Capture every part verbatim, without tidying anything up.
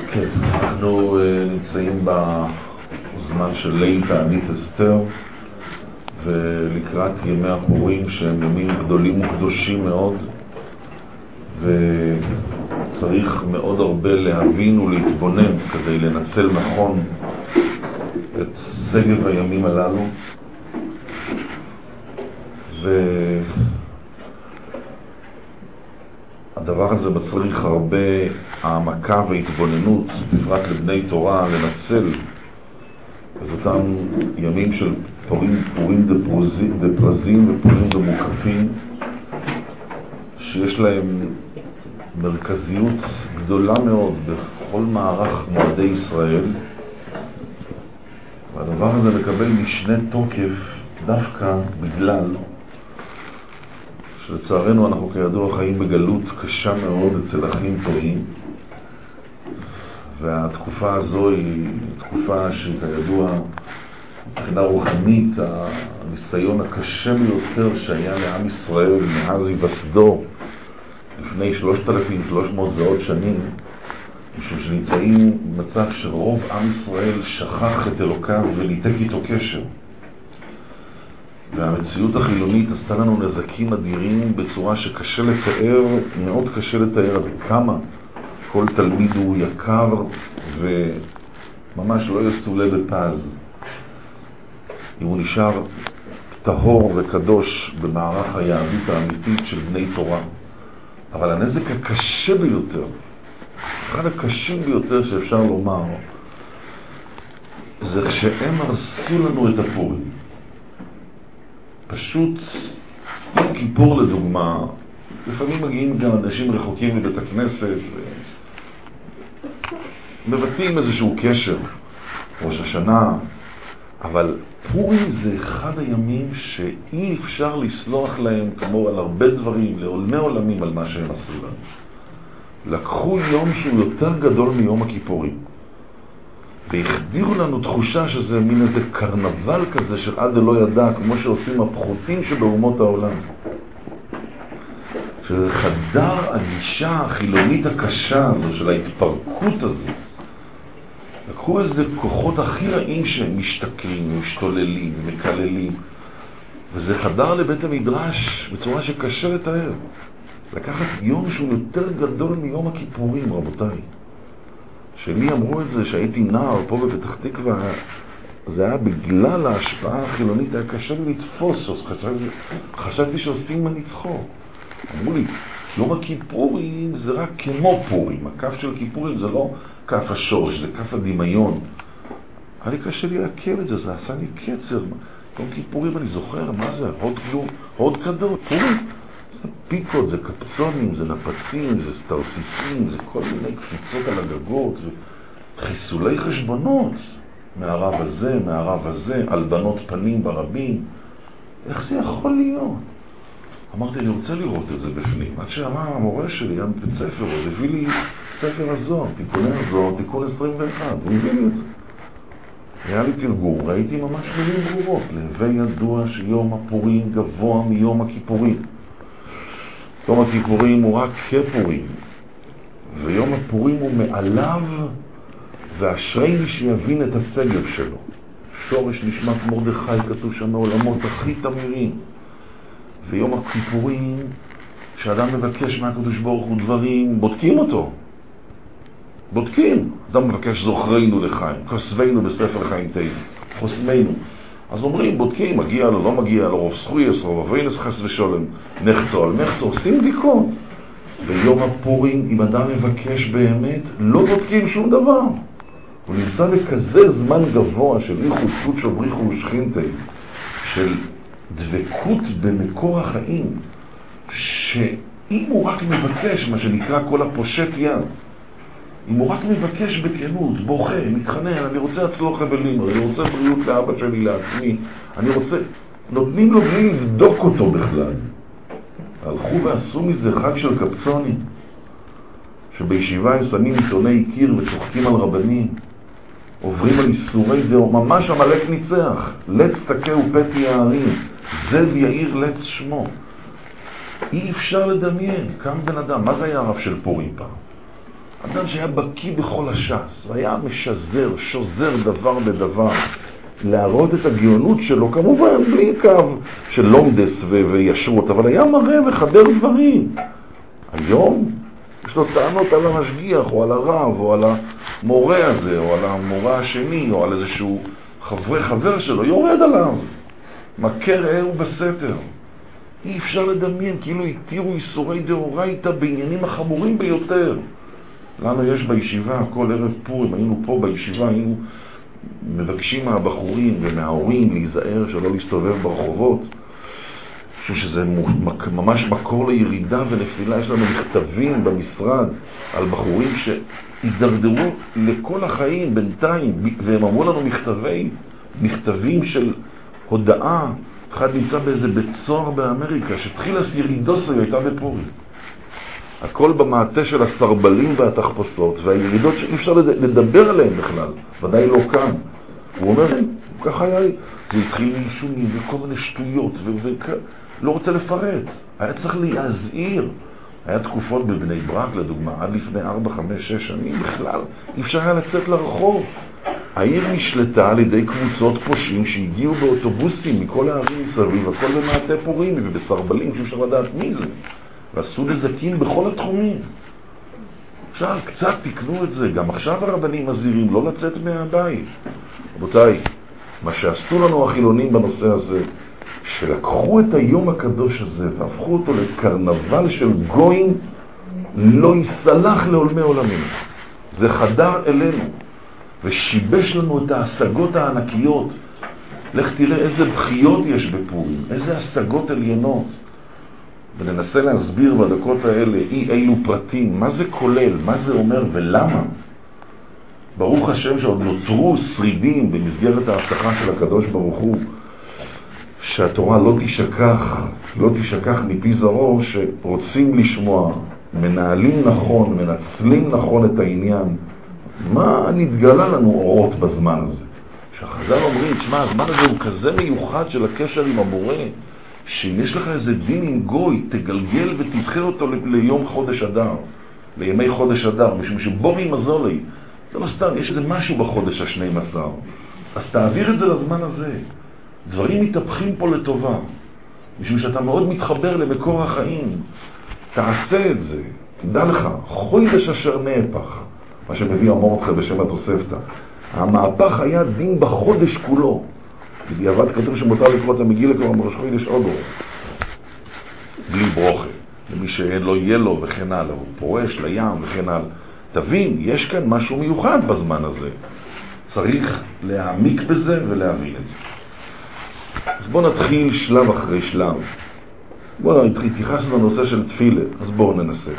כן, אנחנו נמצאים בזמן של ליל תענית אסתר, ולקראת ימי הפורים שהם ימים גדולים וקדושים מאוד, וצריך מאוד הרבה להבין ולהתבונן כדי לנצל נכון את סגב הימים הללו. והדבר הזה מצריך הרבה העמקה והתבוננות, בפרט לבני תורה, לנצל את אותם ימים של פורים, פורים דפרזים ופורים דמוקפים, שיש להם מרכזיות גדולה מאוד בכל מערך מועדי ישראל, והדבר הזה מקבל משנה תוקף דווקא בגלל שלצערנו אנחנו כידוע חיים בגלות קשה מאוד אצל אחים טועים, והתקופה הזו היא תקופה שכידוע מבחינה רוחנית הניסיון הקשה ביותר שהיה לעם ישראל מאז היווסדו לפני שלושת אלפים ושלוש מאות ועוד שנים, משום שנמצאים במצב שרוב עם ישראל שכח את אלוקיו וניתק איתו קשר, והמציאות החילונית עשתה לנו נזקים אדירים בצורה שקשה לתאר, מאוד קשה לתאר כמה כל תלמיד הוא יקר וממש לא יסולה בפז אם הוא נשאר טהור וקדוש במערך היהדות האמיתית של בני תורה. אבל הנזק הקשה ביותר, אחד הקשים ביותר שאפשר לומר, זה שהם הרסו לנו את הפורים. פשוט יום כיפור לדוגמה, לפעמים מגיעים גם אנשים רחוקים מבית הכנסת ומבטאים איזשהו קשר, ראש השנה, אבל פורים זה אחד הימים שאי אפשר לסלוח להם כמו על הרבה דברים, לעולמי עולמים על מה שהם עשו לנו. לקחו יום שהוא יותר גדול מיום הכיפורים והחדירו לנו תחושה שזה מין איזה קרנבל כזה של עד לא ידע, כמו שעושים הפחותים שבאומות העולם, שזה חדר הגישה החילונית הקשה הזו של ההתפרקות הזו. לקחו איזה כוחות הכי רעים שהם משתכרים, משתוללים, מקללים, וזה חדר לבית המדרש בצורה שקשה לתאר. לקחת יום שהוא יותר גדול מיום הכיפורים, רבותיי. שלי אמרו את זה שהייתי נער פה בפתח תקווה, זה היה בגלל ההשפעה החילונית, היה קשה לי לתפוס, חשבתי, חשבתי שעושים מה לצחוק. אמרו לי, יום הכיפורים זה רק כמו פורים, הכף של כיפורים זה לא כף השורש, זה כף הדמיון. היה לי קשה לי להכיר את זה, זה עשה לי קצר. יום כיפורים אני זוכר, מה זה? הוד גלו, הוד קדות, פורים. זה פיקות, זה קפצונים, זה נפצים, זה סטרסיסים, זה כל מיני קפיצות על הגגות, זה חיסולי חשבונות מהרב הזה, מהרב הזה, על בנות פנים ברבים. איך זה יכול להיות? אמרתי, אני רוצה לראות את זה בפנים. עד שאמר המורה שלי, היה בבית ספר, הוא הביא לי ספר הזוהר, תיקוני הזוהר, תיקון עשרים ואחת, הוא הביא לי את זה. היה לי תרגום, ראיתי ממש מילים ברורות, להווי ידוע שיום הפורים גבוה מיום הכיפורים. יום הכיפורים הוא רק כפורים, ויום הפורים הוא מעליו, ואשרי מי שיבין את הסגב שלו. שורש נשמת מרדכי כתוב שם מעולמות הכי תמירים. ויום הכיפורים, כשאדם מבקש מהקדוש ברוך הוא דברים, בודקים אותו. בודקים. אדם מבקש זוכרנו לחיים, כסבנו בספר חיים תהילים, חוסמנו. אז אומרים, בודקים, מגיע לו, לא מגיע לו, רוב זכויס, רוב אבינס חס ושולם, נחצו על נחצו, עושים בדיקות. ביום הפורים, אם אדם מבקש באמת, לא בודקים שום דבר. הוא נמצא בכזה זמן גבוה של איכות קודשו בריחו ושכינתי, של דבקות במקור החיים, שאם הוא רק מבקש, מה שנקרא כל הפושט יד, אם הוא רק מבקש בכנות, בוכה, מתחנן, אני רוצה אצלו חבלים, אני רוצה בריאות לאבא שלי, לעצמי, אני רוצה, נותנים לו בלי לבדוק אותו בכלל. הלכו ועשו מזה חג של קפצונים, שבישיבה הם שמים עיתוני קיר וצוחקים על רבנים, עוברים על איסורי דאו, ממש המלאק ניצח, לץ תקה ופתי הערים, זב יאיר לץ שמו. אי אפשר לדמיין, קם בן אדם, מה זה היה הרב של פורים פעם? אדם שהיה בקיא בכל הש"ס, והיה משזר, שוזר דבר בדבר, להראות את הגאונות שלו, כמובן בלי קו של לומדס ו- וישרות, אבל היה מראה וחדר דברים. היום יש לו טענות על המשגיח, או על הרב, או על המורה הזה, או על המורה השני, או על איזשהו חבר, חבר שלו, יורד עליו. מכר עהו בסתר. אי אפשר לדמיין, כאילו התירו איסורי דאורייתא בעניינים החמורים ביותר. לנו יש בישיבה, כל ערב פורים, היינו פה בישיבה, היינו מבקשים מהבחורים ומההורים להיזהר שלא להסתובב ברחובות, שזה ממש מקור לירידה ונפילה. יש לנו מכתבים במשרד על בחורים שהידרדרו לכל החיים בינתיים, והם אמרו לנו מכתבי, מכתבים של הודעה. אחד נמצא באיזה בית סוהר באמריקה, שתחיל הסירידוסו הייתה בפורים. הכל במעטה של הסרבלים והתחפושות, והירידות שאי אפשר לדבר עליהן בכלל, ודאי לא כאן. הוא אומר, ככה היה, זה התחיל מלשומים וכל מיני שטויות, ולא רוצה לפרט. היה צריך להזהיר. היה תקופות בבני ברק, לדוגמה, עד לפני ארבע, חמש, שש שנים בכלל, אי אפשר היה לצאת לרחוב. העיר נשלטה על ידי קבוצות פושעים שהגיעו באוטובוסים מכל הערים מסביב, הכל במעטה פורים ובסרבלים שאי אפשר לדעת מי זה. ועשו נזקים בכל התחומים. עכשיו קצת תקנו את זה. גם עכשיו הרבנים מזהירים לא לצאת מהבית. רבותיי, מה שעשו לנו החילונים בנושא הזה, שלקחו את היום הקדוש הזה והפכו אותו לקרנבל של גויים, לא יסלח לעולמי עולמים. זה חדר אלינו ושיבש לנו את ההשגות הענקיות. לך תראה איזה בחיות יש בפורים, איזה השגות עליונות. וננסה להסביר בדקות האלה אי אילו פרטים, מה זה כולל, מה זה אומר ולמה. ברוך השם שעוד נותרו שרידים במסגרת ההבטחה של הקדוש ברוך הוא, שהתורה לא תשכח, לא תשכח מפי זרעו, שרוצים לשמוע, מנהלים נכון, מנצלים נכון את העניין. מה נתגלה לנו אורות בזמן הזה? שהחז"ל אומרים, תשמע, הזמן הזה הוא כזה מיוחד של הקשר עם המורה, שאם יש לך איזה דין עם גוי, תגלגל ותדחה אותו ליום חודש אדר, לימי חודש אדר, משום שבורי מזולי, זה לא סתם, יש איזה משהו בחודש השני מסר. אז תעביר את זה לזמן הזה. דברים מתהפכים פה לטובה, משום שאתה מאוד מתחבר למקור החיים. תעשה את זה, תדע לך, חודש אשר נהפך, מה שמביא המורדכי בשם התוספתא. המהפך היה דין בחודש כולו. בדיעבד כתוב שמותר לקרוא את המגילה כבר מראש חודש אוגו, בלי ברוכה, למי שאין לו יהיה לו וכן הלאה, הוא פורש לים וכן הלאה. תבין, יש כאן משהו מיוחד בזמן הזה, צריך להעמיק בזה ולהבין את זה. אז בואו נתחיל שלב אחרי שלב. בואו נתייחס לנושא של תפילה, אז בואו ננסה.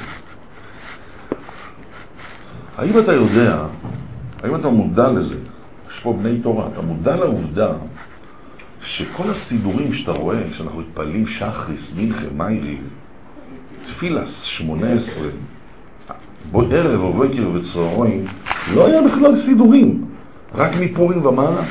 האם אתה יודע, האם אתה מודע לזה, יש פה בני תורה, אתה מודע לעובדה שכל הסידורים שאתה רואה, שאנחנו מתפעלים שחריס, מנחה, מיירי, תפילס, שמונה עשרה, בו ערב ובוקר וצהריים, לא היה בכלל סידורים, רק מפורים ומעלה.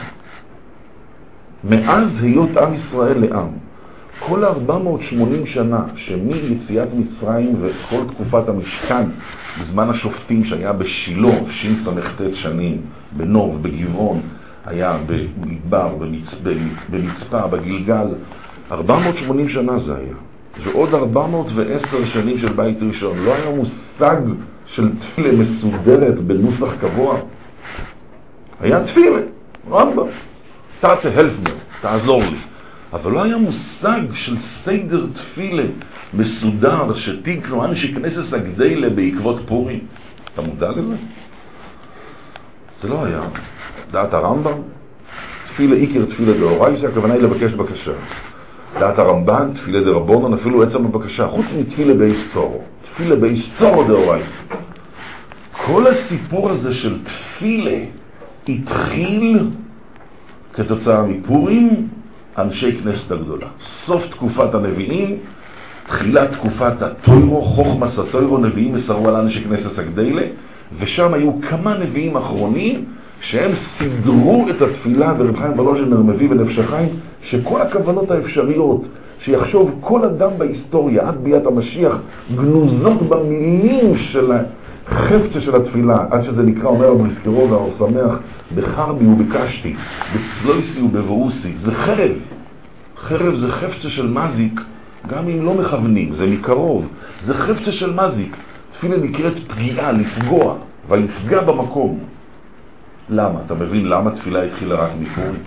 מאז היות עם ישראל לעם, כל ארבע מאות ושמונים שנה, שמיציאת מצרים וכל תקופת המשכן, בזמן השופטים שהיה בשילה, שין סמכתת שנים, בנוב, בגבעון, היה במדבר, במצפה, במצפה, בגלגל, ארבע מאות ושמונים שנה זה היה. ועוד ארבע מאות ועשר שנים של בית ראשון. לא היה מושג של תפילה מסודרת בנוסח קבוע. היה תפילה, רמב"ם, תעשה הלפמר, תעזור לי. אבל לא היה מושג של סדר תפילה מסודר שתיקנו אנשי כנסת הגדלה בעקבות פורים. אתה מודע לזה? זה לא היה. דעת הרמב"ם, תפילה איקר תפילה דאורייתא, הכוונה היא לבקש בקשה. דעת הרמב"ן, תפילה דרבנן, אפילו עצם הבקשה, חוץ מתפילה בייס צורו. תפילה בייס צורו דאורייתא. כל הסיפור הזה של תפילה התחיל כתוצאה מפורים, אנשי כנסת הגדולה. סוף תקופת הנביאים, תחילת תקופת התוירו, חוכמס התוירו, נביאים מסרו על אנשי כנסת הגדלה, ושם היו כמה נביאים אחרונים שהם סידרו את התפילה, ורב חיים ולוז'נר מביא בנפש החיים, שכל הכוונות האפשריות שיחשוב כל אדם בהיסטוריה עד ביאת המשיח גנוזות במילים של, חפצה של התפילה, עד שזה נקרא, אומר בריסקרודה, או שמח, בחרבי ובקשתי, בצלויסי ובבואוסי, זה חרב. חרב זה חפצה של מזיק, גם אם לא מכוונים, זה מקרוב, זה חפצה של מזיק. תפילה נקראת פגיעה, לפגוע, ולפגע במקום. למה? אתה מבין למה תפילה התחילה רק מפורים?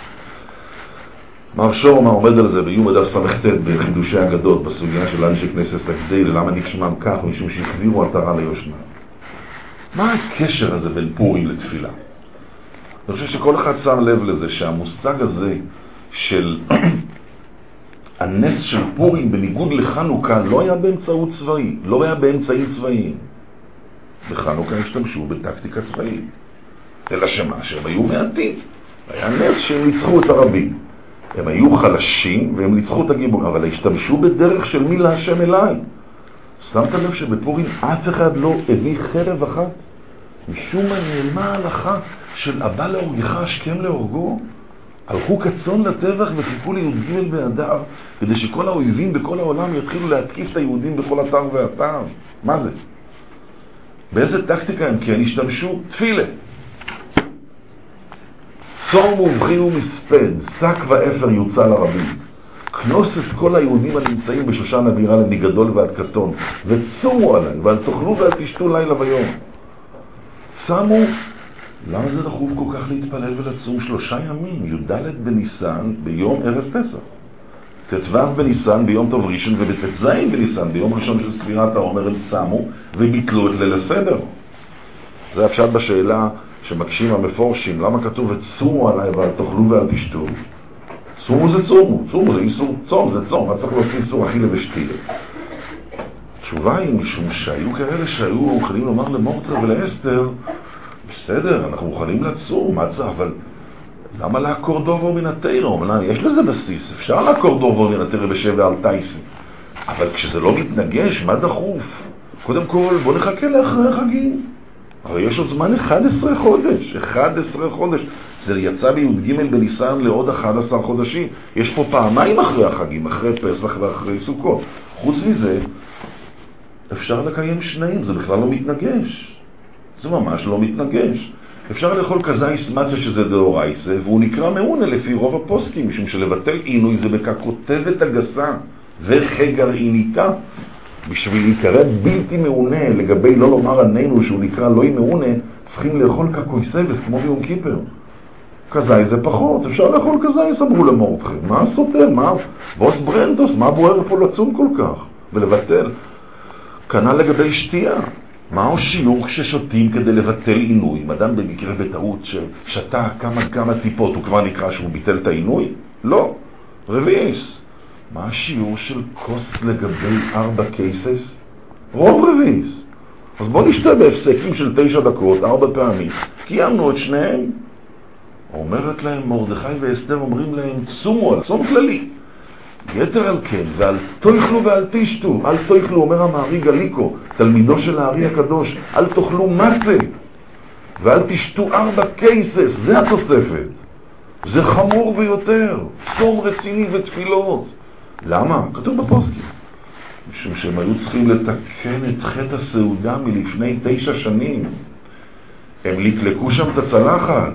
מר שורמה עומד על זה ביום הדף סמכתת בחידושי אגדות, בסוגיה של אנשי כנסת הגדל, למה נקשמם כך? משום שהחזירו עטרה ליושנה. מה הקשר הזה בין פורים לתפילה? אני חושב שכל אחד שם לב לזה שהמושג הזה של הנס של פורים בניגוד לחנוכה לא היה באמצעות צבאי, לא היה באמצעים צבאיים. בחנוכה השתמשו בטקטיקה צבאית. אלא שמה, שהם היו מעטים. היה נס שהם ניצחו את הרבים. הם היו חלשים והם ניצחו את הגיבור, אבל השתמשו בדרך של מי להשם אליי. שמת לב שבפורים אף אחד לא הביא חרב אחת? משום מה נעלמה ההלכה של הבא להורגך השכם להורגו? הלכו כצאן לטבח וחיכו לי"ג באדר כדי שכל האויבים בכל העולם יתחילו להתקיף את היהודים בכל אתר ואתר. מה זה? באיזה טקטיקה הם כן השתמשו? תפילה. צום ובחין ומספד, שק ואפר יוצא לרבים. כנוס את כל היהודים הנמצאים בשושן הבירה מגדול ועד קטון, וצומו עליהם, ואל תאכלו ואל תשתו לילה ויום. שמו, למה זה דחוף כל כך להתפלל ולצום שלושה ימים? י"ד בניסן ביום ערב פסח, ט"ו בניסן ביום טוב ראשון, ובט"ז בניסן ביום ראשון של ספירת העומר הם שמו וביטלו את ליל הסדר. זה הפשט בשאלה שמקשים המפורשים, למה כתוב וצומו עליי ואל תאכלו ואל תשתו? צומו זה צומו, צומו זה איסור צום, זה צום, אז צריך להוציא איסור אכילה ושתייה. התשובה היא משום שהיו כאלה שהיו מוכנים לומר למורטר ולאסתר, בסדר, אנחנו מוכנים לצום, מה צריך, אבל למה לעקור דובר מן התירה? יש לזה בסיס, אפשר לעקור דובר מן התירה בשבע על טייסים, אבל כשזה לא מתנגש, מה דחוף? קודם כל, בוא נחכה לאחרי החגים. הרי יש עוד זמן אחד עשר חודש, אחד עשר חודש. זה יצא בי"ג בניסן לעוד אחד עשר חודשים. יש פה פעמיים אחרי החגים, אחרי פסח ואחרי סוכות. חוץ מזה, אפשר לקיים שניים, זה בכלל לא מתנגש. זה ממש לא מתנגש. אפשר לאכול כזייס מצה שזה דאורייסה, והוא נקרא מעונה לפי רוב הפוסקים, משום שלבטל עינוי זה בככותבת הגסה וכגרעיניתה. בשביל להיקרא בלתי מעונה, לגבי לא לומר ענינו שהוא נקרא לא מעונה, צריכים לאכול כקויסבס כמו ביום כיפר. כזי זה פחות, אפשר לאכול כזי, אמרו למורדכם. מה סותר? מה? בוס ברנדוס, מה בוער פה לצום כל כך? ולבטל. כנ"ל לגבי שתייה. מהו שיעור כששותים כדי לבטל עינוי? אם אדם במקרה בטעות ששתה כמה כמה טיפות, הוא כבר נקרא שהוא ביטל את העינוי? לא. רביעיס. מה השיעור של כוס לגבי ארבע קייסס? רוב רביעיס. אז בוא נשתה בהפסקים של תשע דקות, ארבע פעמים. קיימנו את שניהם. אומרת להם מרדכי ואסתר, אומרים להם צומו על צום כללי. יתר על כן, ואל תאכלו ואל תשתו. אל תאכלו, אומר המארי גליקו, תלמידו של הארי הקדוש, אל תאכלו מסה ואל תשתו ארבע קייסס. זה התוספת. זה חמור ביותר. צום רציני ותפילות. למה? כתוב בפוסקים. משום שהם היו צריכים לתקן את חטא הסעודה מלפני תשע שנים. הם לקלקו שם את הצלחת.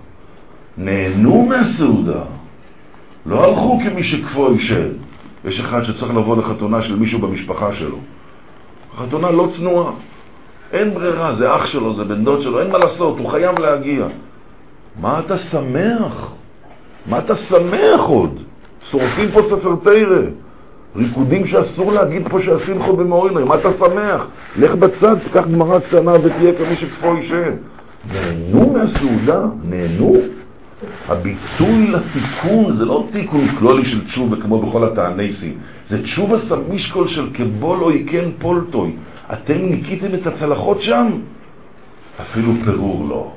נהנו מהסעודה. לא הלכו כמי שכפו ישד. יש אחד שצריך לבוא לחתונה של מישהו במשפחה שלו. חתונה לא צנועה. אין ברירה, זה אח שלו, זה בן דוד שלו, אין מה לעשות, הוא חייב להגיע. מה אתה שמח? מה אתה שמח עוד? שורפים פה ספר תירה. ריקודים שאסור להגיד פה שהשמחו במאורינו. מה אתה שמח? לך בצד, תקח גמרא קטנה ותהיה כמי שכפו ישד. נהנו מהסעודה? נהנו? הביטוי לתיקון זה לא תיקון כלולי של תשובה כמו בכל התענסים, זה תשובה סמישקול של כבול או יקן פולטוי. אתם ניקיתם את הצלחות שם? אפילו פירור לא.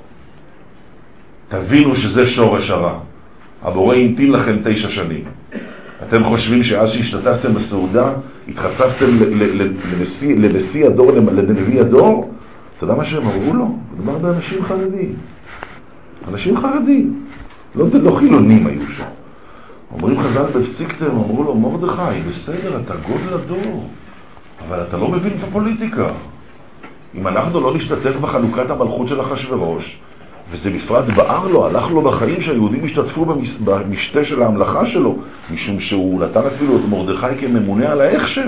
תבינו שזה שורש הרע. הבורא המתין לכם תשע שנים. אתם חושבים שאז שהשתתפתם בסעודה התחשפתם לנשיא הדור, לנביא הדור? אתה יודע מה שהם אמרו לו? מדובר באנשים חרדים. אנשים חרדים. לא, לא חילונים היו שם. אומרים חז"ל בפסיקתם, אמרו לו, מרדכי, בסדר, אתה גודל הדור, אבל אתה לא מבין את הפוליטיקה. אם אנחנו לא נשתתף בחנוכת המלכות של אחשוורוש, וזה בפרט בער לו, הלך לו בחיים שהיהודים השתתפו במשתה של ההמלכה שלו, משום שהוא נתן אפילו את מרדכי כממונה על ההכשר.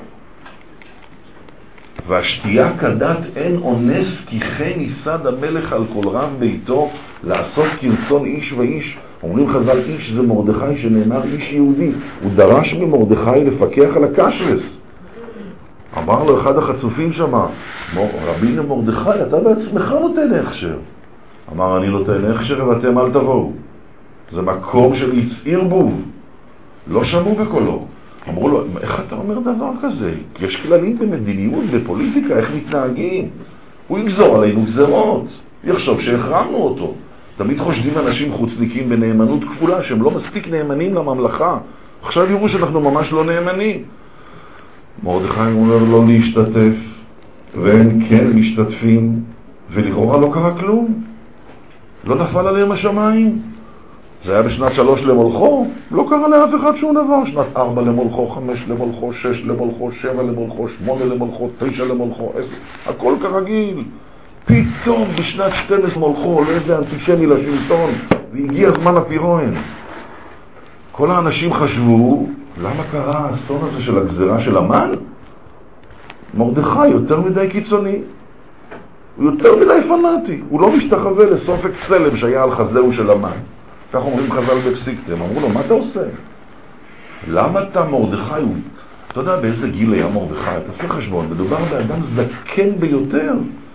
והשתייה כדת אין אונס, כי כן ייסד המלך על כל רב ביתו לעשות כרצון איש ואיש. אומרים חז"ל, איש זה מרדכי, שנאמר איש יהודי. הוא דרש ממרדכי לפקח על הקשרס. אמר לו אחד החצופים שם, רבינו מרדכי, אתה בעצמך נותן הכשר. אמר, אני נותן הכשר ואתם אל תבואו. זה מקום של יצעיר בוב. לא שמעו בקולו. אמרו לו, איך אתה אומר דבר כזה? יש כללים במדיניות, בפוליטיקה, איך מתנהגים? הוא יגזור עלינו גזרות. יחשוב שהחרמנו אותו. תמיד חושדים אנשים חוצניקים בנאמנות כפולה, שהם לא מספיק נאמנים לממלכה. עכשיו יראו שאנחנו ממש לא נאמנים. מרדכי אומר לא להשתתף, והם כן משתתפים, ולכאורה לא קרה כלום. לא נפל עליהם השמיים. זה היה בשנת שלוש למולכו, לא קרה לאף אחד שום דבר. שנת ארבע למולכו, חמש למולכו, שש למולכו, שבע למולכו, שמונה למולכו, תשע למולכו, עשר, הכל כרגיל. פתאום בשנת שתים עשרה מולכו עולה איזה אנטישמי לשלטון, והגיע זמן הפירון. כל האנשים חשבו, למה קרה האסון הזה של הגזרה של המן? מרדכי יותר מדי קיצוני, הוא יותר מדי פנאטי, הוא לא משתחווה לסופק צלם שהיה על חזהו של המן. כך אומרים חז"ל בפסיקתם, אמרו לו, מה אתה עושה? למה אתה מרדכי? הוא... אתה יודע באיזה גיל היה מרדכי? תעשה חשבון, מדובר באדם זקן ביותר,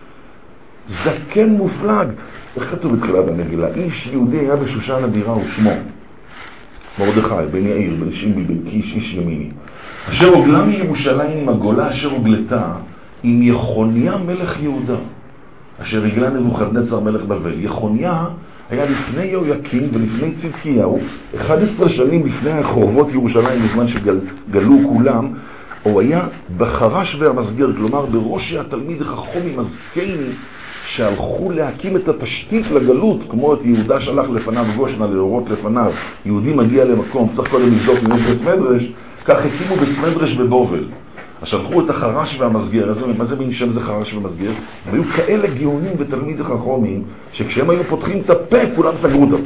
זקן מופלג. איך כתוב בתחילת המגילה? איש יהודי היה בשושן הבירה ושמו מרדכי, בן יאיר, בן שימבי, בן קיש, איש ימיני, אשר הוגלה מירושלים עם הגולה אשר הוגלתה עם יחוניה מלך יהודה, אשר הגלה נבוכדנצר מלך בבל. יחוניה היה לפני יהויקים ולפני צדקיהו, אחת עשרה שנים לפני החורבות ירושלים, בזמן שגלו כולם. הוא היה בחרש והמסגר, כלומר בראשי התלמיד החכמים הזקני שהלכו להקים את התשתית לגלות, כמו את יהודה שלח לפניו גושנה להורות לפניו. יהודי מגיע למקום, צריך קודם לבדוק אם יש בסמדרש, כך הקימו בסמדרש בבובל. אז שלחו את החרש והמסגר. אז מה זה מין שם זה חרש ומסגר? הם היו כאלה גאונים ותלמיד החכמים, שכשהם היו פותחים את הפה, כולם סגרו את הפה.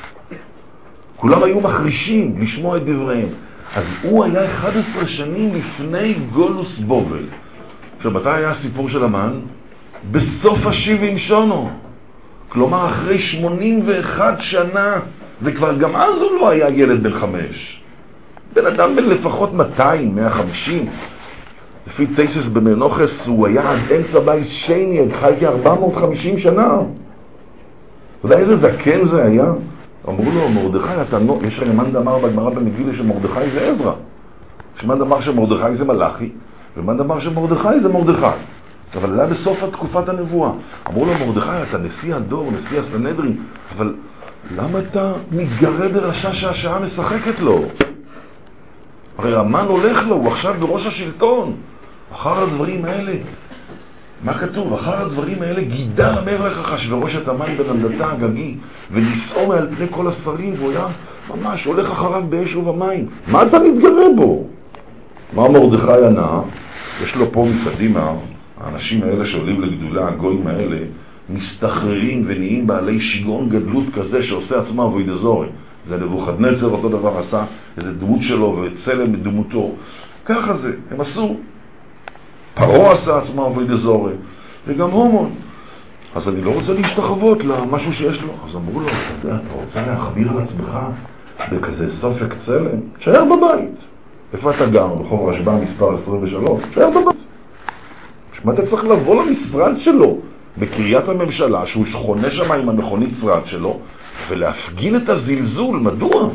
כולם היו מחרישים לשמוע את דבריהם. אז הוא היה אחת עשרה שנים לפני גולוס בובל. עכשיו, מתי היה הסיפור של המן? בסוף ה-שבעים שונו. כלומר, אחרי שמונים ואחת שנה, וכבר גם אז הוא לא היה ילד בן חמש. בן אדם בן לפחות מאתיים, מאה וחמישים. לפי תייסס במנוחס, הוא היה עד אמצע בית שני, חי כ-ארבע מאות וחמישים שנה. אתה יודע איזה זקן זה היה? אמרו לו, מרדכי, אתה נו... יש הרי מאן דאמר בגמרא במגילה שמרדכי זה עזרא. יש מאן דאמר שמרדכי זה מלאכי, ומאן דאמר שמרדכי זה מרדכי. אבל זה היה בסוף תקופת הנבואה. אמרו לו, מרדכי, אתה נשיא הדור, נשיא הסנהדרין, אבל למה אתה מתגרה ברשע שהשעה משחקת לו? הרי המן הולך לו, הוא עכשיו בראש השלטון. אחר הדברים האלה, מה כתוב? אחר הדברים האלה גידל המלך אחשוורוש את המן בן עמדתה הגגי, ונישאו מעל פני כל השרים, והוא היה ממש הולך אחריו באש ובמים. מה אתה מתגרה בו? מה מרדכי ענה? יש לו פה מקדימה, האנשים האלה שעולים לגדולה, הגויים האלה, מסתחררים ונהיים בעלי שיגעון גדלות כזה שעושה עצמה אבוידזורי. זה נבוכדנצר, אותו דבר עשה, איזה דמות שלו וצלם בדמותו. ככה זה, הם עשו. פרעה עשה עצמה אבוידזורי, וגם הומון. אז אני לא רוצה להשתחוות למשהו שיש לו. אז אמרו לו, אתה יודע, אתה רוצה להחביר על עצמך בכזה סופק צלם? תשאר בבית. איפה אתה גר? ברחוב רשב"א מספר עשרים ושלוש. תשאר בבית. מה אתה צריך לבוא למשרד שלו בקריית הממשלה, שהוא שכונה שם עם המכונית שרד שלו, ולהפגין את הזלזול? מדוע?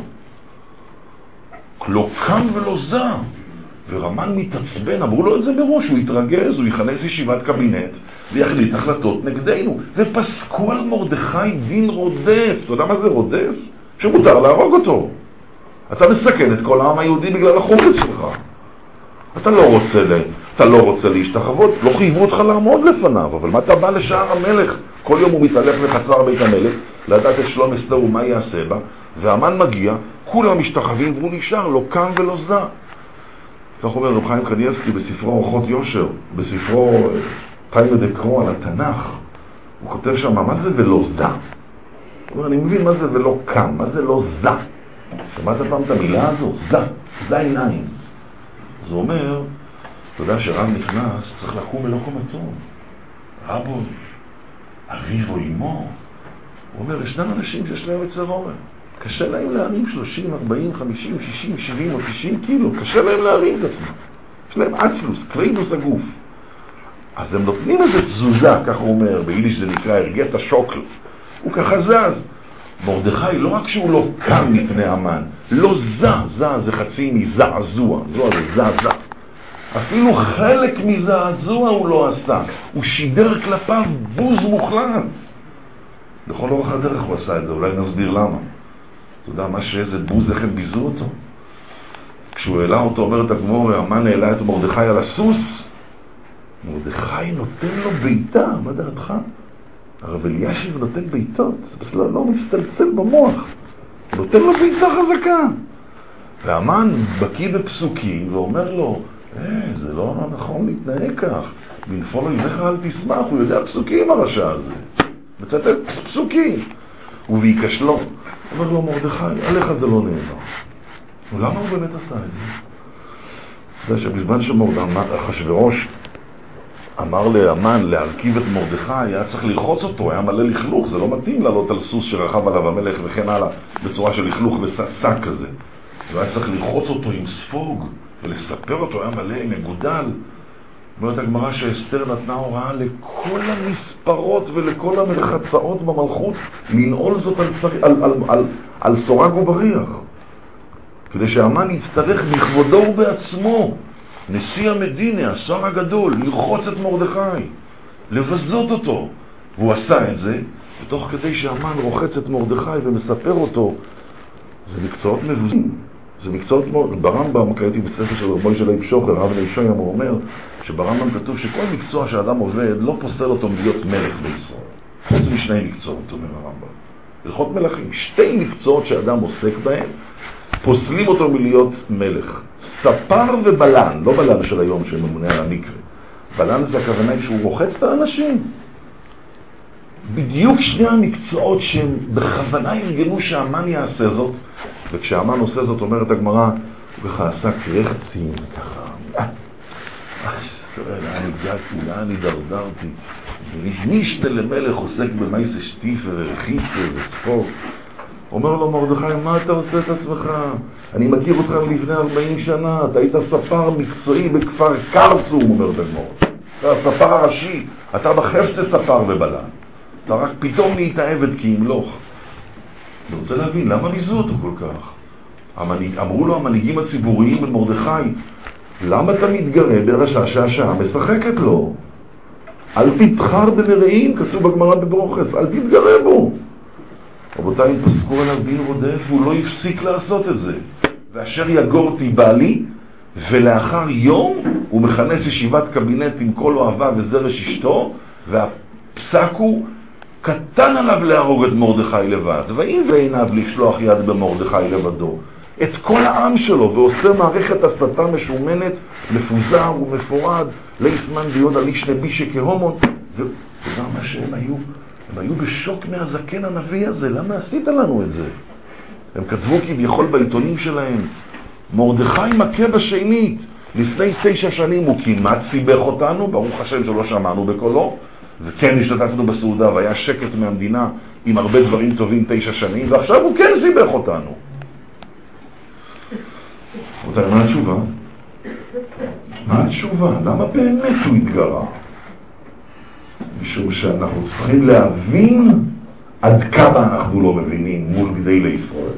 לא קם ולא זע. ורמן מתעצבן, אמרו לו את זה בראש, הוא יתרגז, הוא יכנס ישיבת קבינט ויחליט החלטות נגדנו, ופסקו על מרדכי דין רודף. אתה יודע מה זה רודף? שמותר להרוג אותו. אתה מסכן את כל העם היהודי בגלל החומץ שלך. אתה לא רוצה לה, אתה לא רוצה להשתחוות, לא חייבו אותך לעמוד לפניו, אבל מה אתה בא לשער המלך? כל יום הוא מתהלך לחצר בית המלך, לדעת את שלום אסתר ומה יעשה בה, והמן מגיע, כולם משתחווים והוא נשאר, לא קם ולא זע. כך אומר רב חיים קניאבסקי בספרו אורחות יושר, בספרו חיים דקרו על התנ"ך, הוא כותב שם, מה זה ולא זה? הוא אומר, אני מבין מה זה ולא קם, מה זה לא זה? שמעת פעם את המילה הזו? זה, זה עיניים. אז הוא אומר, אתה יודע שרב נכנס, צריך לקום ולא קומתו. רבו, אביו או אמו. הוא אומר, ישנם אנשים שיש להם יצר עורף. קשה להם להרים שלושים, ארבעים, חמישים, שישים, שבעים או תשעים קילו. קשה להם להרים את עצמם. יש להם אצלוס, קריידוס הגוף. אז הם נותנים איזה תזוזה, כך הוא אומר, ביידיש זה נקרא הרגת השוקל. הוא ככה זז. מרדכי לא רק שהוא לא קם מפני המן, לא זע, זע זה חצי מזעזוע, זוע זה זעזע. אפילו חלק מזעזוע הוא לא עשה, הוא שידר כלפיו בוז מוחלט. לכל אורך הדרך הוא עשה את זה, אולי נסביר למה. אתה יודע מה שאיזה בוז, איך הם ביזו אותו? כשהוא העלה אותו, אומרת הגמור, המן העלה את מרדכי על הסוס, מרדכי נותן לו ביתה, מה דעתך? הרב אלישיב נותן ביתות, זה לא, לא מצטלצל במוח, נותן לו ביתה חזקה. והמן בקיא בפסוקים ואומר לו, אה, זה לא נכון להתנהג כך, בנפול אויביך אל תשמח, הוא יודע פסוקים הרשע הזה, מצטט פסוקים, וביקשלו. אומר לו מרדכי, עליך זה לא נאמר. ולמה הוא באמת עשה את זה? זה שבזמן שאחשוורוש אמר להמן להרכיב את מרדכי, היה צריך ללחוץ אותו, היה מלא לכלוך, זה לא מתאים לעלות על סוס שרכב עליו המלך וכן הלאה, בצורה של לכלוך ושק כזה. הוא היה צריך ללחוץ אותו עם ספוג ולספר אותו, היה מלא מגודל. אומרת הגמרא שאסתר נתנה הוראה לכל המספרות ולכל המרחצאות במלכות לנעול זאת על, על, על, על, על סורג ובריח, כדי שהמן יצטרך בכבודו ובעצמו, נשיא המדינה, השר הגדול, לרחוץ את מרדכי, לבזות אותו. והוא עשה את זה, ותוך כדי שהמן רוחץ את מרדכי ומספר אותו, זה מקצועות מבוזים. זה מקצועות מאוד, ברמב"ם, קראתי בספר של רבי של היפשוחר, רב לישוים, הוא אומר שברמב"ם כתוב שכל מקצוע שאדם עובד לא פוסל אותו להיות מלך בישראל. חוץ משני מקצועות, אומר הרמב"ם. הלכות מלכים, שתי מקצועות שאדם עוסק בהם, פוסלים אותו מלהיות מלך. ספר ובלן, לא בלן של היום שממונה על המקרה. בלן זה הכוונה שהוא רוחץ את האנשים. בדיוק שני המקצועות שהם בכוונה הרגלו שהמן יעשה זאת, וכשהמן עושה זאת אומרת הגמרא, הוא ככה עשה קרחצים, ככה, לאן הגעתי, לאן הדרדרתי, ונשנשת למלך עוסק במייסה שטיפה ורחיפה וספור. אומר לו מרדכי, מה אתה עושה את עצמך? אני מכיר אותך לפני ארבעים שנה, אתה היית ספר מקצועי בכפר קרסום, אומרת הגמרא. אתה הספר הראשי, אתה בחפצה ספר ובלן. אתה רק פתאום נהיית עבד כי ימלוך. אני רוצה להבין, למה ניזו אותו כל כך? המנהיג, אמרו לו המנהיגים הציבוריים על מרדכי, למה אתה מתגרה ברשע שהשעה משחקת לו? אל תתחר במרעים, כתוב בגמרא בברוכס, אל תתגרה בו. רבותיי, פסקו עליו דין רודף, והוא לא הפסיק לעשות את זה. ואשר יגורתי בעלי, ולאחר יום הוא מכנס ישיבת קבינט עם כל אוהבה וזרש אשתו, והפסק הוא קטן עליו להרוג את מרדכי לבד, ואם ועיניו לשלוח יד במרדכי לבדו, את כל העם שלו, ועושה מערכת הסתה משומנת, מפוזר ומפורד, ליסמן ביוד עליש נבי שכהומון. וגם מה שהם היו, הם היו בשוק מהזקן הנביא הזה, למה עשית לנו את זה? הם כתבו כביכול בעיתונים שלהם, מרדכי מכה בשנית, לפני תשע שנים הוא כמעט סיבך אותנו, ברוך השם שלא שמענו בקולו, וכן השתתפנו בסעודה והיה שקט מהמדינה עם הרבה דברים טובים תשע שנים, ועכשיו הוא כן סיבך אותנו. מה התשובה? מה התשובה? למה באמת הוא התגרה? משום שאנחנו צריכים להבין עד כמה אנחנו לא מבינים מול גדי לישראל.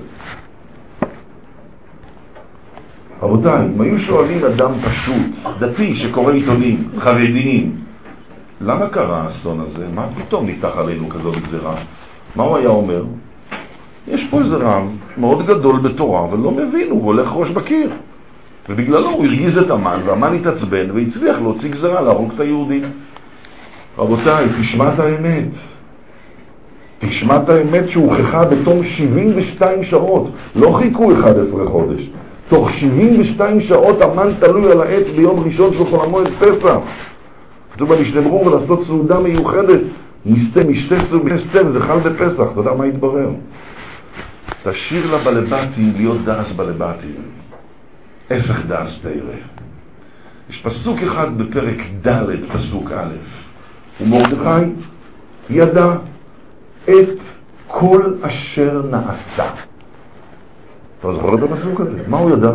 רבותיי, אם היו שואלים אדם פשוט, דתי שקורא עיתונים, חרדיים, למה קרה האסון הזה? מה פתאום ניתח עלינו כזו גזירה? מה הוא היה אומר? יש פה איזה רב מאוד גדול בתורה ולא מבין, הוא הולך ראש בקיר. ובגללו הוא הרגיז את המן, והמן התעצבן והצליח להוציא גזירה להרוג את היהודים. רבותיי, תשמע את האמת. תשמע את האמת שהוכחה בתום שבעים ושתיים שעות. לא חיכו אחד עשר חודש. תוך שבעים ושתיים שעות המן תלוי על העץ ביום ראשון של חול המועד פסח. כתוב במשנה ברורה לעשות סעודה מיוחדת, משתה משתה סעודה, משתה, וזה חל בפסח, אתה יודע מה יתברר? תשאיר לבלבטים להיות דאס בלבטים, הפך דאס תראה. יש פסוק אחד בפרק ד' פסוק א', ומרדכי ידע את כל אשר נעשה. אתה זוכר את הפסוק הזה? מה הוא ידע?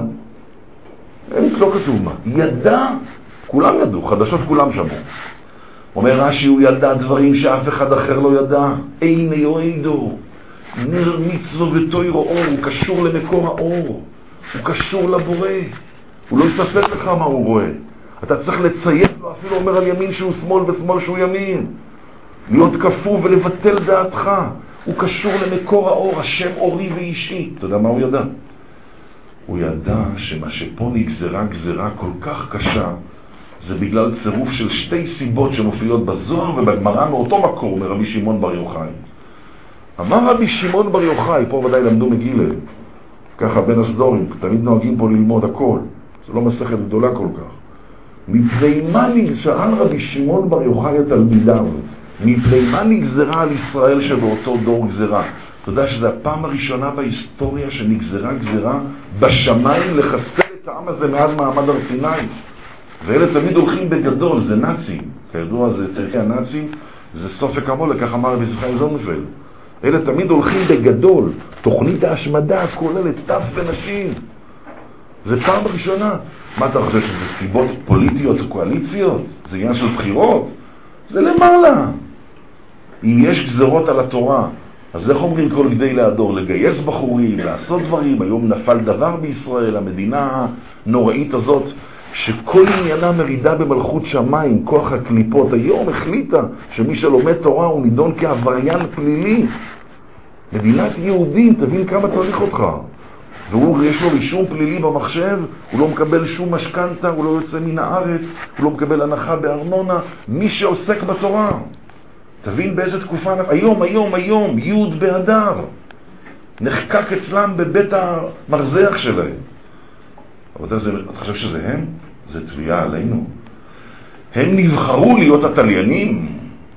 אין לא כתוב מה. ידע, כולם ידעו, חדשות כולם שמעו. אומר רש"י, הוא ידע דברים שאף אחד אחר לא ידע. אין יועדו, נר מצווה ותוירו אור, הוא קשור למקור האור, הוא קשור לבורא, הוא לא יספק לך מה הוא רואה. אתה צריך לציין לו, אפילו אומר על ימין שהוא שמאל ושמאל שהוא ימין. להיות כפו ולבטל דעתך. הוא קשור למקור האור, השם אורי ואישי. אתה יודע מה הוא ידע? הוא ידע שמה שפה נגזרה גזרה כל כך קשה, זה בגלל צירוף של שתי סיבות שמופיעות בזוהר ובגמרא מאותו מקור, מרבי שמעון בר יוחאי. אמר רבי שמעון בר יוחאי, פה ודאי למדו מגילה, ככה בין הסדורים, תמיד נוהגים פה ללמוד הכל, זה לא מסכת גדולה כל כך. מפני מה נגזרה רבי שמעון בר יוחאי התלמידיו? מפני מה נגזרה על ישראל שבאותו דור גזרה? אתה יודע שזו הפעם הראשונה בהיסטוריה שנגזרה גזרה בשמיים לחסל את העם הזה מעל מעמד הר סיני. ואלה תמיד הולכים בגדול, זה נאצים. כידוע זה צרכי הנאצים, זה סופק המולה, כך אמר רבי זכאי זונפלד. אלה תמיד הולכים בגדול, תוכנית ההשמדה הכוללת, טף ונשים. זה פעם ראשונה. מה אתה חושב שזה סיבות פוליטיות או קואליציות? זה עניין של בחירות? זה למעלה. אם יש גזרות על התורה, אז איך אומרים כל גדי להדור? לגייס בחורים, לעשות דברים. היום נפל דבר בישראל, המדינה הנוראית הזאת, שכל עניינה מרידה במלכות שמיים, כוח הקליפות, היום החליטה שמי שלומד תורה הוא נידון כעבריין פלילי. מדינת יהודים, תבין כמה תוליך אותך. והוא יש לו רישום פלילי במחשב, הוא לא מקבל שום משכנתה, הוא לא יוצא מן הארץ, הוא לא מקבל הנחה בארנונה, מי שעוסק בתורה. תבין באיזה תקופה, היום, היום, היום, י' באדר, נחקק אצלם בבית המרזח שלהם. אבל אתה, זה, אתה חושב שזה הם? זה תביעה עלינו. הם נבחרו להיות התליינים.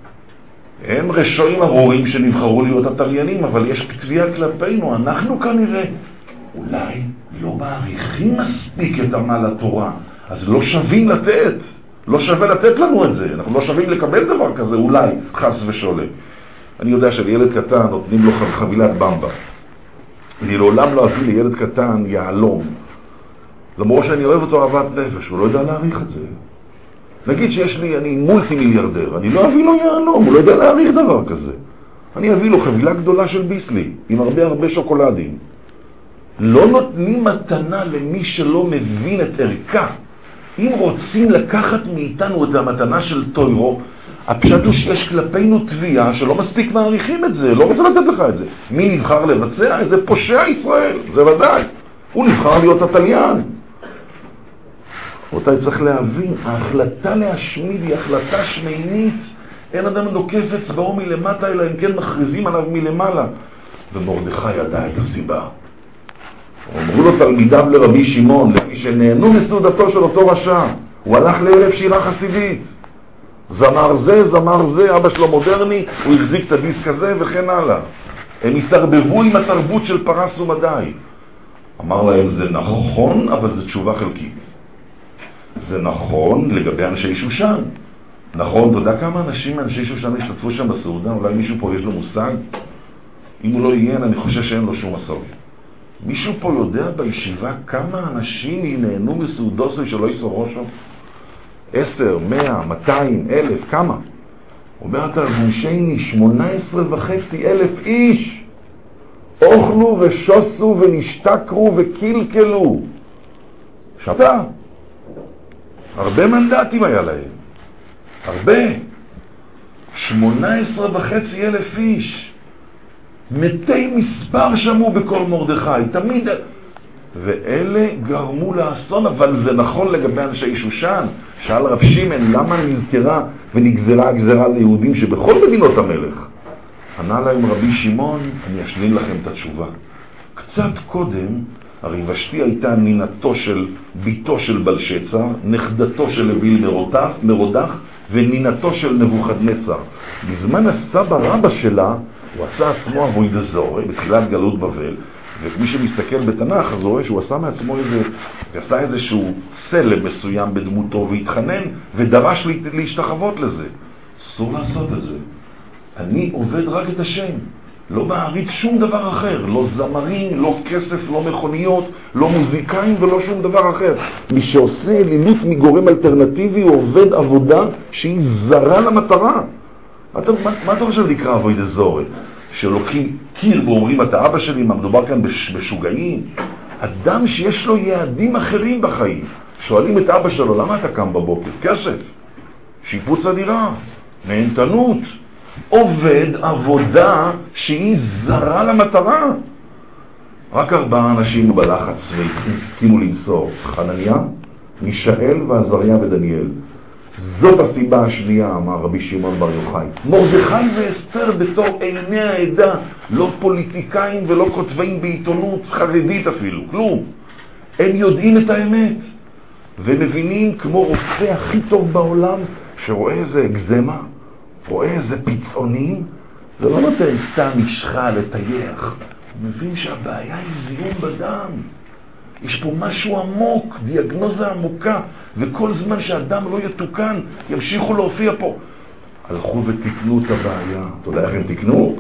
הם רשעים ארורים שנבחרו להיות התליינים, אבל יש תביעה כלפינו. אנחנו כנראה אולי לא מעריכים מספיק את עמל התורה, אז לא שווים לתת. לא שווה לתת לנו את זה. אנחנו לא שווים לקבל דבר כזה, אולי, חס ושולם. אני יודע שלילד קטן נותנים לו חבילת במבה. אני לעולם לא אביא לילד קטן יעלום. למרות שאני אוהב אותו אהבת נפש, הוא לא יודע להעריך את זה. נגיד שיש לי, אני מולטי מיליארדר, אני לא אביא לו יעלום, הוא לא יודע להעריך דבר כזה. אני אביא לו חבילה גדולה של ביסלי, עם הרבה הרבה שוקולדים. לא נותנים מתנה למי שלא מבין את ערכה. אם רוצים לקחת מאיתנו את המתנה של טוירו, הפשט הוא שיש כלפינו תביעה שלא מספיק מעריכים את זה, לא רוצה לתת לך את זה. מי נבחר לבצע? איזה פושע ישראל, זה ודאי. הוא נבחר להיות התליין. אותה צריך להבין, ההחלטה להשמיד היא החלטה שמימית. אין אדם נוקף אצבעו מלמטה, אלא אם כן מכריזים עליו מלמעלה. ומרדכי ידע את הסיבה. אמרו לו תלמידיו לרבי שמעון, למי שנהנו מסעודתו של אותו רשע, הוא הלך לאלף שירה חסידית. זמר זה, זמר זה, אבא שלו מודרני, הוא החזיק את הדיסק הזה וכן הלאה. הם התערבבו עם התרבות של פרס ומדי. אמר להם, זה נכון, אבל זו תשובה חלקית. זה נכון לגבי אנשי שושן. נכון, אתה יודע כמה אנשים מאנשי שושן השתתפו שם בסעודה? אולי מישהו פה יש לו מושג? אם הוא לא יהיה, אני חושב שאין לו שום מסורת. מישהו פה יודע בישיבה כמה אנשים נהנו מסעודוסי שלא יסור ראשו? עשר, מאה, מאתיים, אלף, כמה? אומר התרגום שני, שמונה עשרה וחצי אלף איש. אוכלו ושוסו ונשתכרו וקלקלו. שתה. הרבה מנדטים היה להם. הרבה. שמונה עשרה וחצי אלף איש. מתי מספר שמעו בכל מרדכי. תמיד. ואלה גרמו לאסון, אבל זה נכון לגבי אנשי שושן. שאל רב שמעון, למה נזכרה ונגזרה הגזרה ליהודים שבכל מדינות המלך? ענה להם רבי שמעון, אני אשלים לכם את התשובה. קצת קודם, הרי ושתי הייתה נינתו של ביתו של בלשצר, נכדתו של אביל מרודח, מרודח ונינתו של נבוכדנצר. בזמן הסבא רבא שלה, הוא עשה עצמו אבוידע זורע, בתחילת גלות בבל, ומי שמסתכל בתנ"ך, אז רואה שהוא עשה מעצמו איזה, עשה איזשהו סלם מסוים בדמותו, והתחנן ודרש להשתחוות לזה. אסור לעשות את זה. אני עובד רק את השם. לא מעריץ שום דבר אחר, לא זמרים, לא כסף, לא מכוניות, לא מוזיקאים ולא שום דבר אחר. מי שעושה אלילות מגורם אלטרנטיבי הוא עובד עבודה שהיא זרה למטרה. אתה, מה, מה אתה חושב לקרוא אבוידע זורע? שלוקחים קיר ואומרים אתה אבא שלי, מה מדובר כאן בש, בשוגעים? אדם שיש לו יעדים אחרים בחיים, שואלים את אבא שלו, למה אתה קם בבוקר? כסף, שיפוץ הדירה, נהנתנות, עובד עבודה שהיא זרה למטרה. רק ארבעה אנשים בלחץ והסכימו למסור, חנניה, מישאל ועזריה ודניאל. זאת הסיבה השנייה, אמר רבי שמעון בר יוחאי. מרדכי ואסתר בתור עיני העדה, לא פוליטיקאים ולא כותבים בעיתונות חרדית אפילו, כלום. הם יודעים את האמת ומבינים כמו רופא הכי טוב בעולם שרואה איזה אגזמה, רואה איזה פיצונים, זה לא נותן סתם משחה לטייח. הוא מבין שהבעיה היא זיהום בדם. יש פה משהו עמוק, דיאגנוזה עמוקה, וכל זמן שאדם לא יתוקן, ימשיכו להופיע פה. הלכו ותקנו את הבעיה. אתה יודע איך הם תקנו?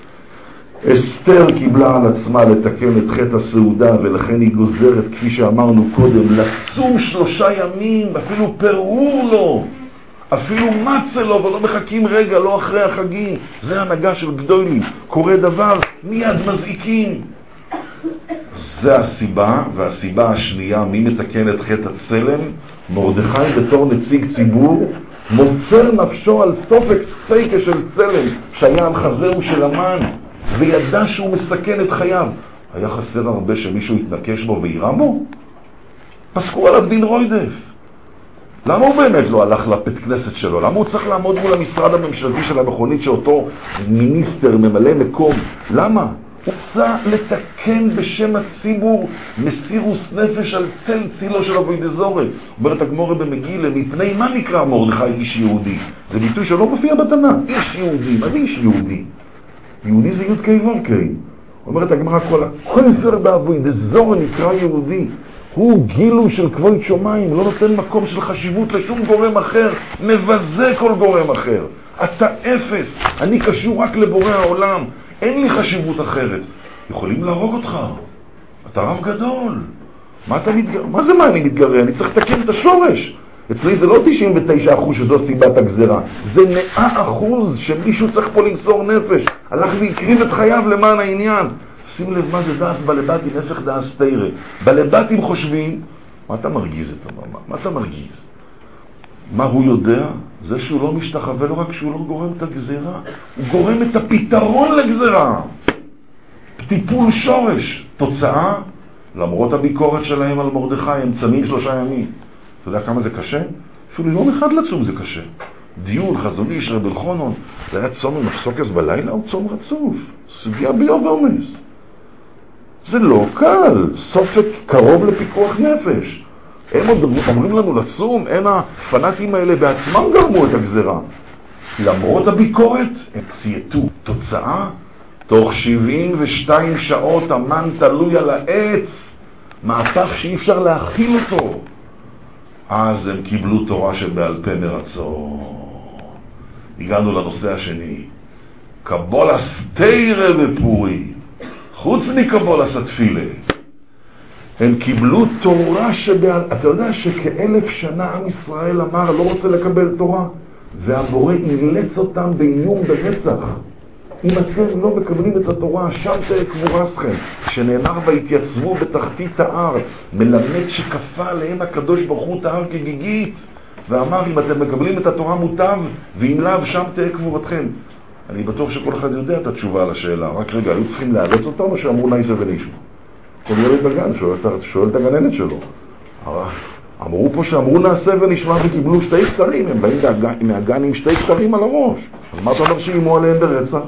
אסתר קיבלה על עצמה לתקן את חטא הסעודה, ולכן היא גוזרת, כפי שאמרנו קודם, לצום שלושה ימים, אפילו פירור לו, אפילו מצה לו, ולא מחכים רגע, לא אחרי החגים. זה הנהגה של גדולים. קורה דבר, מיד מזעיקים. זה הסיבה, והסיבה השנייה, מי מתקן את חטא הצלם? מרדכי בתור נציג ציבור, מוסר נפשו על סופק ספייקה של צלם, שהיה על חזהו של המן, וידע שהוא מסכן את חייו. היה חסר הרבה שמישהו יתנקש בו ויראה בו? פסקו עליו דין רוידף. למה הוא באמת לא הלך לבית כנסת שלו? למה הוא צריך לעמוד מול המשרד הממשלתי של המכונית שאותו מיניסטר ממלא מקום? למה? הוא רוצה לתקן בשם הציבור מסירוס נפש על צל צילו של אבוידע זורע. אומרת הגמרא במגילה, מפני מה נקרא מרדכי איש יהודי? זה ביטוי שלא מופיע בתנ"ך. איש יהודי, מה זה איש יהודי? יהודי זה י' ק' ו' ק'. אומרת הגמרא, כל הכופר באבוידע זורע נקרא יהודי. הוא גילו של כבוד שמיים, לא נותן מקום של חשיבות לשום גורם אחר, מבזה כל גורם אחר. אתה אפס, אני קשור רק לבורא העולם, אין לי חשיבות אחרת. יכולים להרוג אותך, אתה רב גדול. מה אתה מתגר... מה זה מה אני מתגרה? אני צריך לתקן את השורש. אצלי זה לא תשעים ותשעה אחוז שזו סיבת הגזרה, זה מאה אחוז שמישהו צריך פה למסור נפש, הלך והקריב את חייו למען העניין. שים לב מה זה דעת בלבטים, הפך דעת סתירה. בלבטים חושבים, מה אתה מרגיז את המאמה? מה אתה מרגיז? מה הוא יודע? זה שהוא לא משתחווה, לא רק שהוא לא גורם את הגזרה, הוא גורם את הפתרון לגזרה. טיפול שורש. תוצאה, למרות הביקורת שלהם על מרדכי, הם צמים שלושה ימים. אתה יודע כמה זה קשה? אפילו יום אחד לצום זה קשה. דיון חזוני של רבי אלחנן, זה היה צום עם הפסוקס בלילה או צום רצוף. סוגיה ביוב ועומס. זה לא קל, סופק קרוב לפיקוח נפש. הם עוד אומרים לנו לצום, אין הפנאטים האלה בעצמם גרמו את הגזרה. למרות הביקורת, הם צייתו. תוצאה, תוך שבעים ושתיים שעות המן תלוי על העץ, מהפך שאי אפשר להכיל אותו. אז הם קיבלו תורה שבעל פה מרצון. הגענו לנושא השני. קבולה סתירה בפורי. חוץ מקבולה סתפילה. הם קיבלו תורה שבעל... אתה יודע שכאלף שנה עם ישראל אמר לא רוצה לקבל תורה. והבורא אילץ אותם באיום ברצח. אם אתם לא מקבלים את התורה, שם תהיה קבורתכם, שנאמר והתייצבו בתחתית ההר, מלמד שכפה עליהם הקדוש ברוך הוא את ההר כגיגית, ואמר אם אתם מקבלים את התורה מוטב, ואם לאו שם תהיה קבורתכם. אני בטוח שכל אחד יודע את התשובה על השאלה, רק רגע, היו צריכים להלץ אותנו שאמרו נייסה ונשמע. כל ילד בגן שואל, שואל את הגננת שלו. אמרו פה שאמרו נעשה ונשמע וקיבלו שתי כתרים, הם באים מהגן עם שתי כתרים על הראש. אז מה אתה אומר שאימו עליהם ברצח?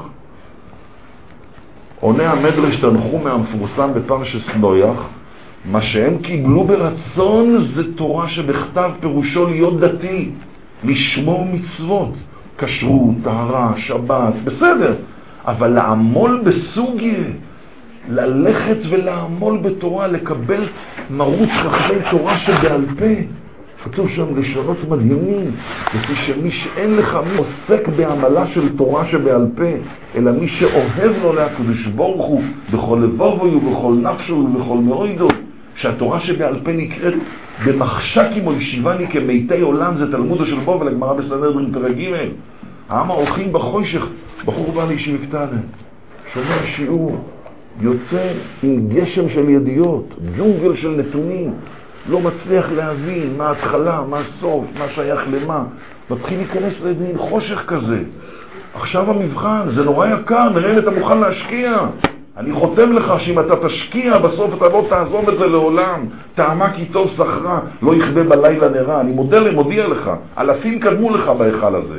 עונה המדרש תנחום מהמפורסם בפרשת נויח, מה שהם קיבלו ברצון זה תורה שבכתב פירושו להיות דתי. לשמור מצוות, כשרות, טהרה, שבת, בסדר, אבל לעמול בסוגיה, ללכת ולעמול בתורה, לקבל מרות חכמי תורה שבעל פה. כתוב שם לשונות מדהימים, לפי שמי שאין לך מי עוסק בעמלה של תורה שבעל פה, אלא מי שאוהב לו להקדוש ברוך הוא בכל לבבו ובכל נפשו ובכל מאודו, שהתורה שבעל פה נקראת במחשקים או ישיבני כמיתי עולם, זה תלמודו של בו ולגמרא בסנהדרין פרק ג'. העם האורחים בחושך, בחור בא לישיבה קטנה, שומע שיעור, יוצא עם גשם של ידיעות, ג'ונגל של נתונים, לא מצליח להבין מה ההתחלה, מה הסוף, מה שייך למה, מתחיל להיכנס לדין חושך כזה. עכשיו המבחן, זה נורא יקר, נראה אתה מוכן להשקיע. אני חותם לך שאם אתה תשקיע, בסוף אתה לא תעזוב את זה לעולם. טעמה כי טוב שכרה, לא יכבה בלילה נראה. אני מודה, מודיע לך, אלפים קדמו לך בהיכל הזה.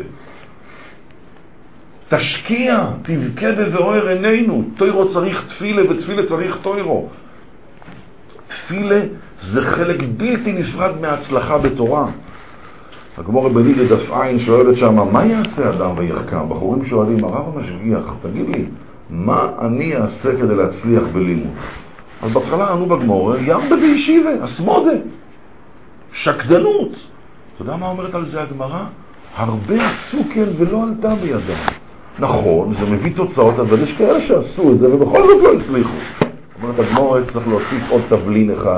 תשקיע, תבכה בבאר עינינו. תוירו צריך תפילה ותפילה צריך תוירו. תפילה זה חלק בלתי נפרד מההצלחה בתורה. הגמרא בליגה דף עין שואלת שמה, מה יעשה אדם ויחכם? בחורים שואלים, הרב המשגיח, תגיד לי, מה אני אעשה כדי להצליח בלימוד? אז בהתחלה ענו בגמרא, ירבה בישיבה, הסמודה, שקדנות. אתה יודע מה אומרת על זה הגמרא? הרבה עשו כן ולא עלתה בידם. נכון, זה מביא תוצאות, אבל יש כאלה שעשו את זה ובכל זאת לא הצליחו. אומרת הגמרא, צריך להוסיף עוד תבלין אחד.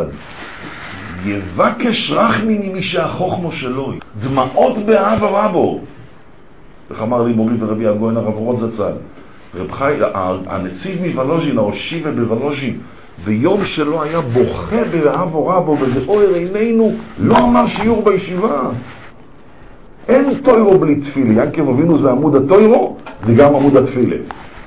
יבקש רחמין ממי שהחוכמו שלו, דמעות באב רבו. איך אמר לי מורי ורבי הגויין הרב רות זצ"ל, רב חי, הנציב מוולוז'ין, ההושיבה בוולוז'ין, ביום שלו היה בוכה באב רבו ובאור עינינו, לא אמר שיעור בישיבה. אין תוירו בלי תפילה. ינקב אבינו זה עמוד התוירו, זה גם עמוד התפילה.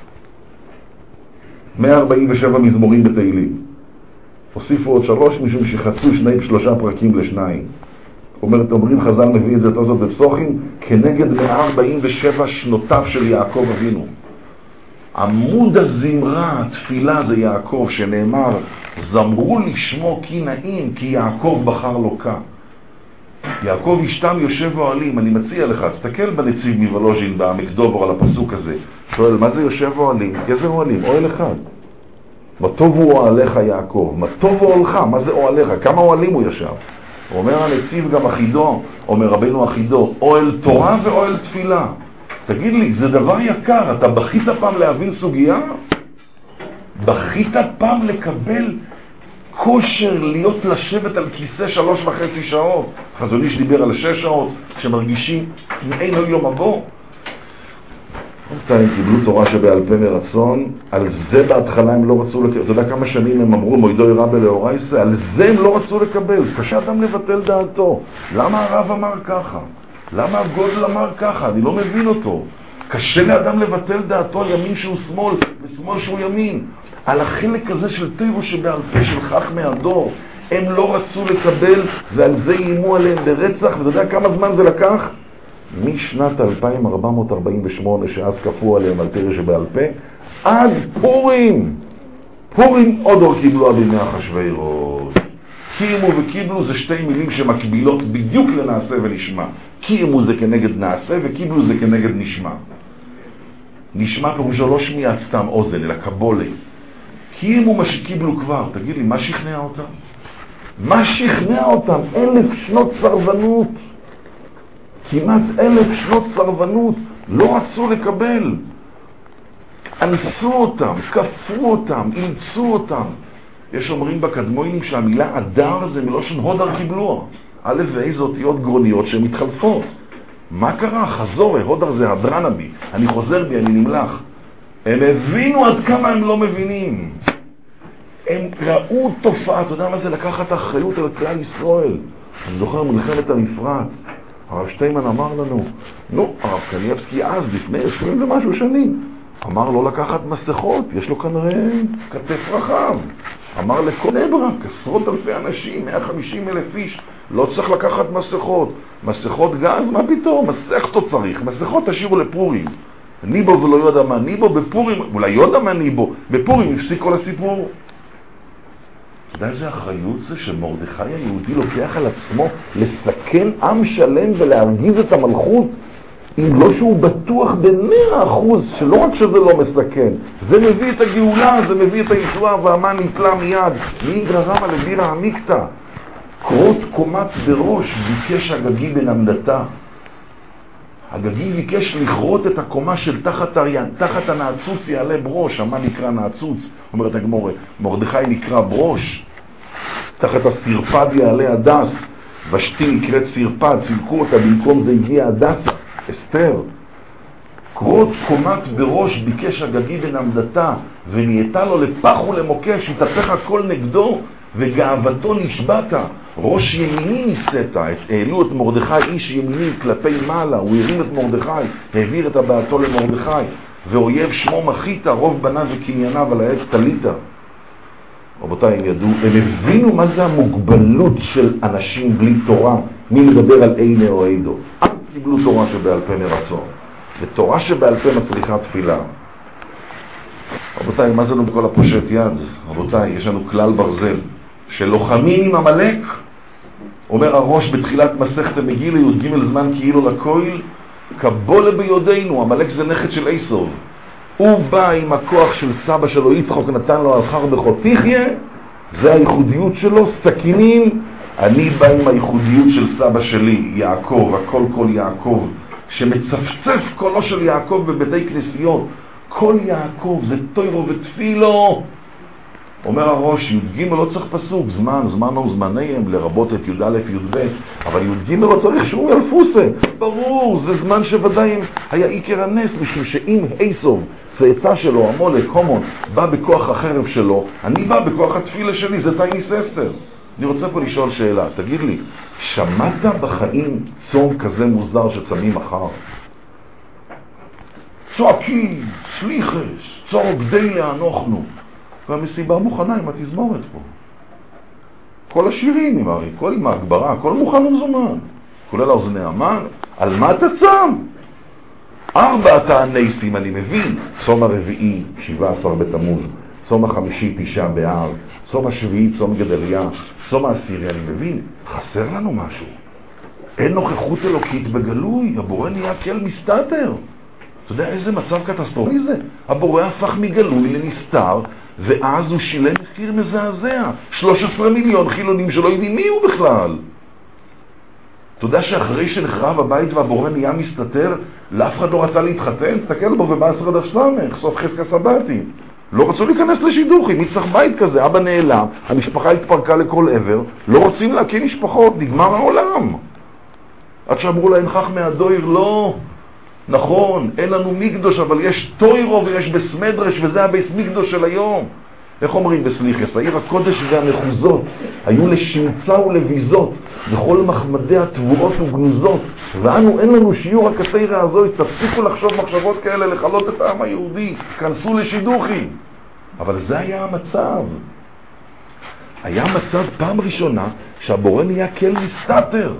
מאה ארבעים ושבע מזמורים בתהילים. הוסיפו עוד שלוש משום שחצו שני שלושה פרקים לשניים. אומרת, אומרים חז"ל מביא את זה תוספות בפסוחים, כנגד מאה ארבעים ושבע שנותיו של יעקב אבינו. עמוד הזמרה, התפילה זה יעקב, שנאמר, זמרו לשמו כי נעים, כי יעקב בחר לו כה. יעקב ישתם יושב אוהלים. אני מציע לך, תסתכל בנציב מוולוז'ין בעמק דובר על הפסוק הזה. שואל, מה זה יושב אוהלים? איזה אוהלים? אוהל אחד. מה טוב הוא אוהליך יעקב? מה טוב אוהלך? מה זה אוהליך? כמה אוהלים הוא ישב? אומר הנציב גם אחידו, אומר רבנו אחידו, אוהל תורה ואוהל תפילה. תגיד לי, זה דבר יקר, אתה בכית פעם להבין סוגיה? בכית פעם לקבל כושר להיות לשבת על כיסא שלוש וחצי שעות? חזון איש דיבר על שש שעות, שמרגישים אין עוד יום הבוא. הם קיבלו תורה שבעל פה מרצון, על זה בהתחלה הם לא רצו לקבל. אתה יודע כמה שנים הם אמרו מוידוי רבי לאורייסה? על זה הם לא רצו לקבל. קשה אדם לבטל דעתו. למה הרב אמר ככה? למה הגודל אמר ככה? אני לא מבין אותו. קשה לאדם לבטל דעתו על ימין שהוא שמאל ושמאל שהוא ימין. על החלק הזה של תירו שבעל פה של חכמי הדור הם לא רצו לקבל, ועל זה איימו עליהם ברצח. ואתה יודע כמה זמן זה לקח? משנת אלפיים ארבע מאות ארבעים ושמונה שאז כפו עליהם על תירו שבעל פה עד פורים. פורים עוד אור קיבלו עד ימי אחשוורוש. קיימו וקיבלו זה שתי מילים שמקבילות בדיוק לנעשה ונשמע. קיימו זה כנגד נעשה וקיבלו זה כנגד נשמע. נשמע פירושו לא שמיעת סתם אוזן אלא קבולה. קיימו מה שקיבלו כבר. תגיד לי, מה שכנע אותם? מה שכנע אותם? אלף שנות סרבנות. כמעט אלף שנות סרבנות. לא רצו לקבל. אנסו אותם, כפרו אותם, אילצו אותם. יש אומרים בקדמונים שהמילה אדר זה מלושן הודר קיבלו. א' ואיזה אותיות גרוניות שהן מתחלפות. מה קרה? חזור, הודר זה הדרנה בי. אני חוזר בי, אני נמלח. הם הבינו עד כמה הם לא מבינים. הם ראו תופעה. אתה יודע מה זה לקחת אחריות על כלל ישראל? אני זוכר מלחמת המפרץ. הרב שטיימן אמר לנו, נו, הרב קניאבסקי אז, לפני עשרים ומשהו שנים, אמר לא לקחת מסכות, יש לו כנראה כתף רחב. אמר לכל ברק, עשרות אלפי אנשים, מאה וחמישים אלף איש, לא צריך לקחת מסכות. מסכות גז, מה פתאום? מסכתו צריך. מסכות תשאירו לפורים. ניבו ולא יודע מה ניבו, בפורים, אולי יודע מה ניבו, בפורים הפסיק כל הסיפור. אתה יודע איזה אחריות זה שמרדכי היהודי לוקח על עצמו לסכן עם שלם ולהרגיז את המלכות? אם לא שהוא בטוח במאה אחוז שלא רק שזה לא מסכן, זה מביא את הגאולה, זה מביא את הישועה, והמן נפלא מיד. מי גרמה לבירה עמיקתא? קרות קומת בראש ביקש הגגי בן עמדתה. הגגי ביקש לכרות את הקומה של תחת אריין, תחת הנעצוץ יעלה ברוש. המן נקרא נעצוץ, אומרת הגמורה, מרדכי נקרא ברוש. תחת הסרפד יעלה הדס, ושתי נקראת סרפד, צילקו אותה, במקום זה הגיע הדסה, אסתר. קרות קומת בראש ביקש הגגי בן עמדתה, ונהייתה לו לפח ולמוקש, התהפך הכל נגדו, וגאוותו נשבתה. ראש ימיני ניסית, העלו את מרדכי איש ימיני כלפי מעלה, הוא הרים את מרדכי, העביר את הבעתו למרדכי, ואויב שמו מחית, רוב בניו וקנייניו על העץ תליתה. רבותיי, הם ידעו, הם הבינו מה זה המוגבלות של אנשים בלי תורה. מי מדבר על אינה או אידו? אל קיבלו תורה שבעל פה מרצון, ותורה שבעל פה מצליחה תפילה. רבותיי, מה זה לנו בכל הפושט יד? רבותיי, יש לנו כלל ברזל שלוחמים עם המלאק. אומר הראש בתחילת מסכת מגילה י"ג זמן כאילו לקויל, קבולה ביודענו. המלאק זה נכד של עשיו, הוא בא עם הכוח של סבא שלו יצחק, נתן לו על חרבך תחיה, זה הייחודיות שלו, סכינים. אני בא עם הייחודיות של סבא שלי יעקב, הכל כל יעקב, שמצפצף קולו של יעקב בבתי כנסיות. כל יעקב זה תוירו ותפילו. אומר הראש, י"ג לא צריך פסוק, זמן, זמן או זמניהם, לרבות את י"א י"ב, אבל י"ג לא צריך שהוא ילפוסה. ברור, זה זמן שוודאי היה עיקר הנס, משום שאם עשיו, צאצא שלו, המולק, הומון, בא בכוח החרב שלו, אני בא בכוח התפילה שלי, זה טייניס אסתר. אני רוצה פה לשאול שאלה, תגיד לי, שמעת בחיים צום כזה מוזר שצמים מחר? צועקים, סליחס, צור גדי לאנוכנו. והמסיבה מוכנה עם התזמורת פה. כל השירים עם הרי, כל עם ההגברה, כל מוכן ומזומן. כולל האוזני המן, על מה אתה צם? ארבעת הניסים אני מבין. צום הרביעי, שבעה עשר בתמוז. צום החמישי, תשעה באב. צום השביעי, צום גדליה. צום העשירי, אני מבין. חסר לנו משהו. אין נוכחות אלוקית בגלוי. הבורא נהיה כל מסתתר. אתה יודע איזה מצב קטסטרופי זה? הבורא הפך מגלוי לנסתר, ואז הוא שילם מחיר מזעזע. שלושה עשר מיליון חילונים שלא יודעים מי הוא בכלל. אתה יודע שאחרי שנחרב הבית והבורא נהיה מסתתר, לאף אחד לא רצה להתחתן? תסתכל בו ובעשרה דף סמך, סוף חזקה סבתי. לא רצו להיכנס לשידוכים, מי צריך בית כזה? אבא נעלם, המשפחה התפרקה לכל עבר, לא רוצים להקים משפחות, נגמר העולם. עד שאמרו להם חכמי הדויר, לא, נכון, אין לנו מקדוש, אבל יש תוירו ויש בסמדרש, וזה הבייס מקדוש של היום. איך אומרים בסליחס? העיר הקודש והמחוזות היו לשמצה ולביזות, וכל מחמדי התבואות וגנוזות, ואנו אין לנו שיעור הקטיירה הזו. תפסיקו לחשוב מחשבות כאלה, לחלות את העם היהודי, כנסו לשידוכים. אבל זה היה המצב. היה מצב פעם ראשונה שהבורא נהיה כל מסתתר.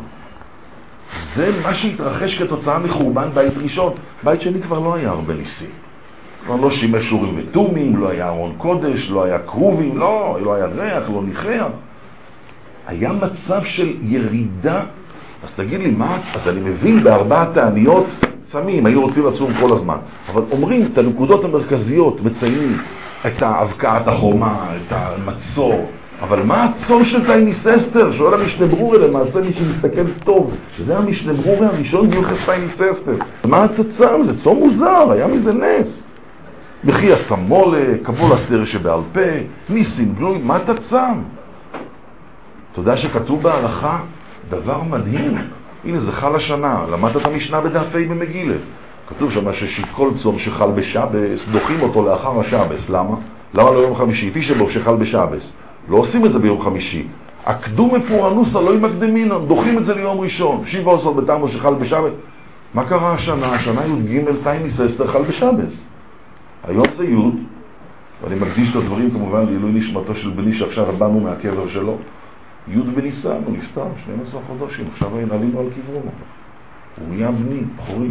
זה מה שהתרחש כתוצאה מחורבן בית ראשון. בית שני כבר לא היה הרבה ניסים. כבר לא שימש אורים ותומים, לא היה ארון קודש, לא היה קרובים, לא, לא היה ריח, לא ניחח. היה מצב של ירידה. אז תגיד לי, מה? אז אני מבין בארבעת העניות צמים, היו רוצים לצום כל הזמן. אבל אומרים את הנקודות המרכזיות, מציינים את ההבקעת החומה, את המצור. אבל מה הצום של טייניס אסתר? שואל המשנה ברורה, למעשה מי שמסתכל טוב, שזה המשנה ברורה הראשון ביוחס טייניס אסתר. מה הצצם? זה צום מוזר, היה מזה נס. בכי הסמולה, קבול הסתר שבעל פה, ניסים גלוי, מה אתה צם? אתה יודע שכתוב בהלכה דבר מדהים. הנה זה חל השנה, למדת את המשנה בדפי במגילה. כתוב שם שכל צום שחל בשבס, דוחים אותו לאחר השבס. למה? למה לא יום חמישי? פי שבו שחל בשבס. לא עושים את זה ביום חמישי. הקדום מפורנוסה לא ימקדמינם, דוחים את זה ליום ראשון. שבע עשר בתמו שחל בשבס. מה קרה השנה? השנה י"ג טייניס אסתר חל בשבס. היום זה י', ואני מקדיש את הדברים כמובן לעילוי נשמתו של בני שעכשיו באנו מהקבר שלו. י' בניסן, הוא נפטר, שנים עשר חודשים, עכשיו עלינו על קברו. הוא נהיה בני, בחורי.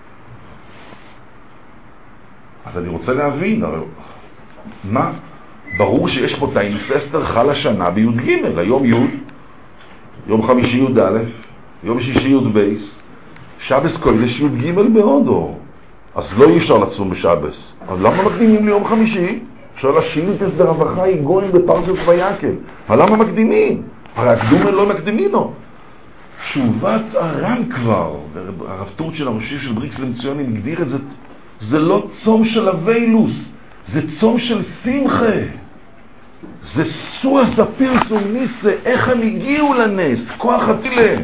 אז אני רוצה להבין, הרי, מה, ברור שיש פה טיינוס אסתר חל השנה בי' ג', היום י', יום חמישי י' א', יום שישי י' בייס, שבס קודש י' ג' בהודו. אז לא אי אפשר לצום בשבס. אז למה מקדימים ליום חמישי? שואל השילטס ברווחה יגויים בפרשת ויקל. אבל למה מקדימים? הרי הקדומה לא מקדימינו. תשובת הר"ן כבר, הרב טורט של הראשי של בריקס למצוינים הגדיר את זה, זה לא צום של הווילוס, זה צום של שמחה. זה סוס הפרסום ניסה, איך הם הגיעו לנס, כוח התפילה.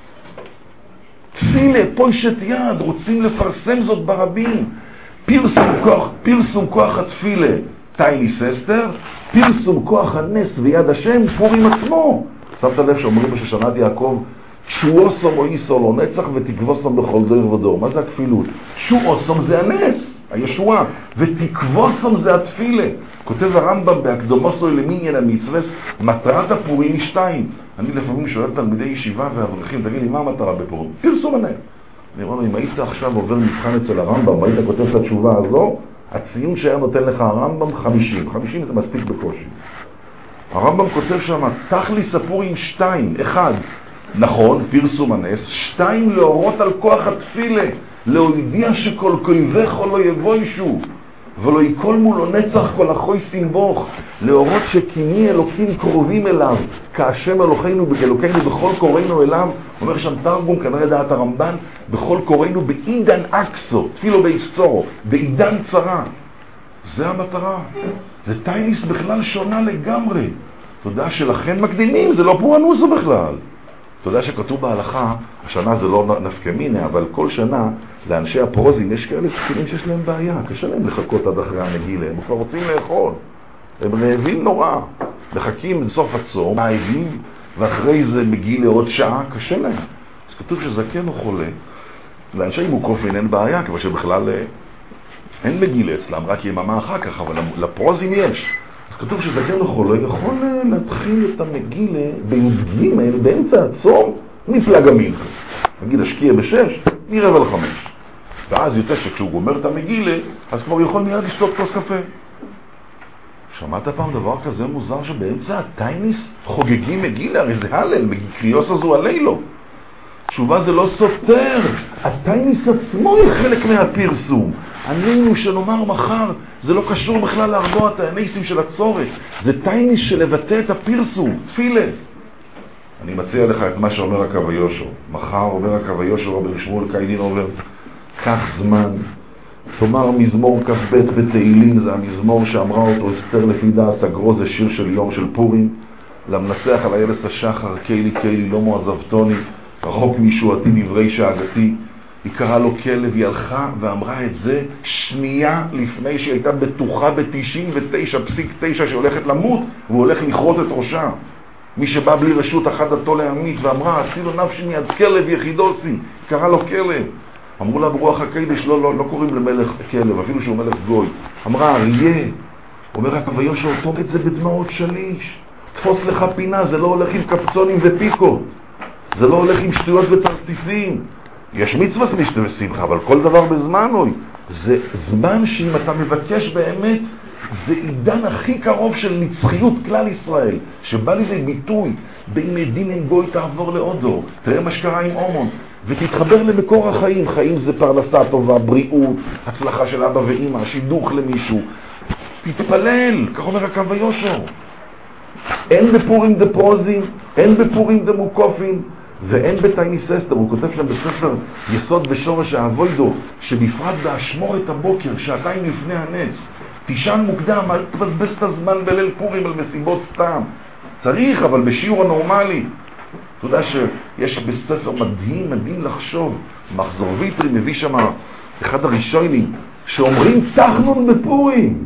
תפילה, פוישת יד, רוצים לפרסם זאת ברבים. פרסום כוח, פרסום כוח התפילה, טייניס אסתר, פרסום כוח הנס ויד השם, פורים עצמו. שמת לב שאומרים בשושנת יעקב, תשועוסום או איסו לא נצח ותקבוסום בכל דור ודור. מה זה הכפילות? תשועוסום זה הנס, הישועה, ותקבוסום זה התפילה. כותב הרמב"ם בהקדומוסו למניין המצווה, מטרת הפורים היא שתיים. אני לפעמים שואל תלמידי ישיבה ואברכים, תגיד לי, מה המטרה בפורים? פרסום הנס. אני אומר לו, אם היית עכשיו עובר מבחן אצל הרמב"ם, היית כותב את התשובה הזו, הציון שהיה נותן לך הרמב"ם חמישים. חמישים זה מספיק בקושי. הרמב"ם כותב שם, תכליס הפורים שתיים. אחד, נכון, פרסום הנס. שתיים, להורות על כוח התפילה. להודיע שכל כויבך לא יבוישו. ולא יקול מולו נצח כל אחוי סינבוך. להורות שכיני אלוקים קרובים אליו. כאשם אלוקינו בגלוקינו בכל קוראינו אליו. אומר שם תרגום, כנראה דעת הרמב"ן, בכל קוראינו בעידן אקסו. תפילו בהיסטורו. בעידן צרה. זה המטרה. זה טייניס בכלל שונה לגמרי. אתה יודע שלכן מקדימים, זה לא פורענוסו בכלל. אתה יודע שכתוב בהלכה, השנה זה לא נפקא מינה, אבל כל שנה לאנשי הפרוזים יש כאלה ספירים שיש להם בעיה. קשה להם לחכות עד אחרי המגילה, הם כבר רוצים לאכול. הם רעבים נורא. מחכים בסוף הצום, רעבים, ואחרי זה מגילה עוד שעה, קשה להם. אז כתוב שזקן או חולה, לאנשי מוקופין אין בעיה, כבר שבכלל אין מגילה אצלם, רק יממה אחר כך, אבל לפרוזים יש. אז כתוב שזקן או חולה יכול להתחיל את המגילה בי"ג באמצע הצום מפלגה מינכה. נגיד השקיע בשש, מרבע לחמש. ואז יוצא שכשהוא גומר את המגילה, אז כבר יכול מיד לשתות כוס קפה. שמעת פעם דבר כזה מוזר שבאמצע הטייניס חוגגים מגילה? הרי זה הלל, קריאוס הזו הלילו. תשובה זה לא סותר. הטייניס עצמו היא חלק מהפרסום. עלינו שנאמר מחר, זה לא קשור בכלל לארבוע הטייניסים של הצורת. זה טייניס שלבטא את הפרסום, תפילה. אני מציע לך את מה שאומר הקו היושו. מחר אומר הקו היושו, רבי שמואל קיידין אומר, קח זמן, תאמר מזמור כ"ב בתהילים, זה המזמור שאמרה אותו אסתר לפי דעת הגרו, זה שיר של יום של פורים, למנצח על הילס השחר, קיילי קיילי לא מועזבתוני, רחוק מישועתי דברי שאגתי. היא קראה לו כלב, היא הלכה ואמרה את זה שנייה לפני שהיא הייתה בטוחה ב-תשעים ותשע נקודה תשע שהולכת למות והוא הולך לכרות את ראשה. מי שבא בלי רשות אחת דתו להמית ואמרה, עשילו נפשי מיד כלב יחידוסי, היא קראה לו כלב. אמרו לה ברוח הקדש, לא, לא, לא קוראים למלך כלב, אפילו שהוא מלך גוי. אמרה, אריה, אומר הקו היושר, תוג את זה בדמעות שליש. תפוס לך פינה, זה לא הולך עם קפצונים ופיקות. זה לא הולך עם שטויות וצרציסים. יש מצווה סמישת ושמחה, אבל כל דבר בזמן אוי. זה זמן שאם אתה מבקש באמת, זה עידן הכי קרוב של נצחיות כלל ישראל, שבא לידי ביטוי, בימי דין אין גוי תעבור לעודו, תראה מה שקרה עם אומון, ותתחבר למקור החיים. חיים זה פרנסה טובה, בריאות, הצלחה של אבא ואמא, שידוך למישהו. תתפלל, כך אומר הקו היושר. אין בפורים דפרוזים, אין בפורים דמוקופים, ואין בטייניס אסתר. הוא כותב שם בספר יסוד בשורש האבוידו, שבפרט באשמור את הבוקר, שעתיים לפני הנץ, תישן מוקדם, אל תבזבז את הזמן בליל פורים על מסיבות סתם. צריך, אבל בשיעור הנורמלי. אתה יודע שיש בספר מדהים, מדהים לחשוב, מחזור ויטרי מביא שם אחד הראשונים, שאומרים תחנון בפורים.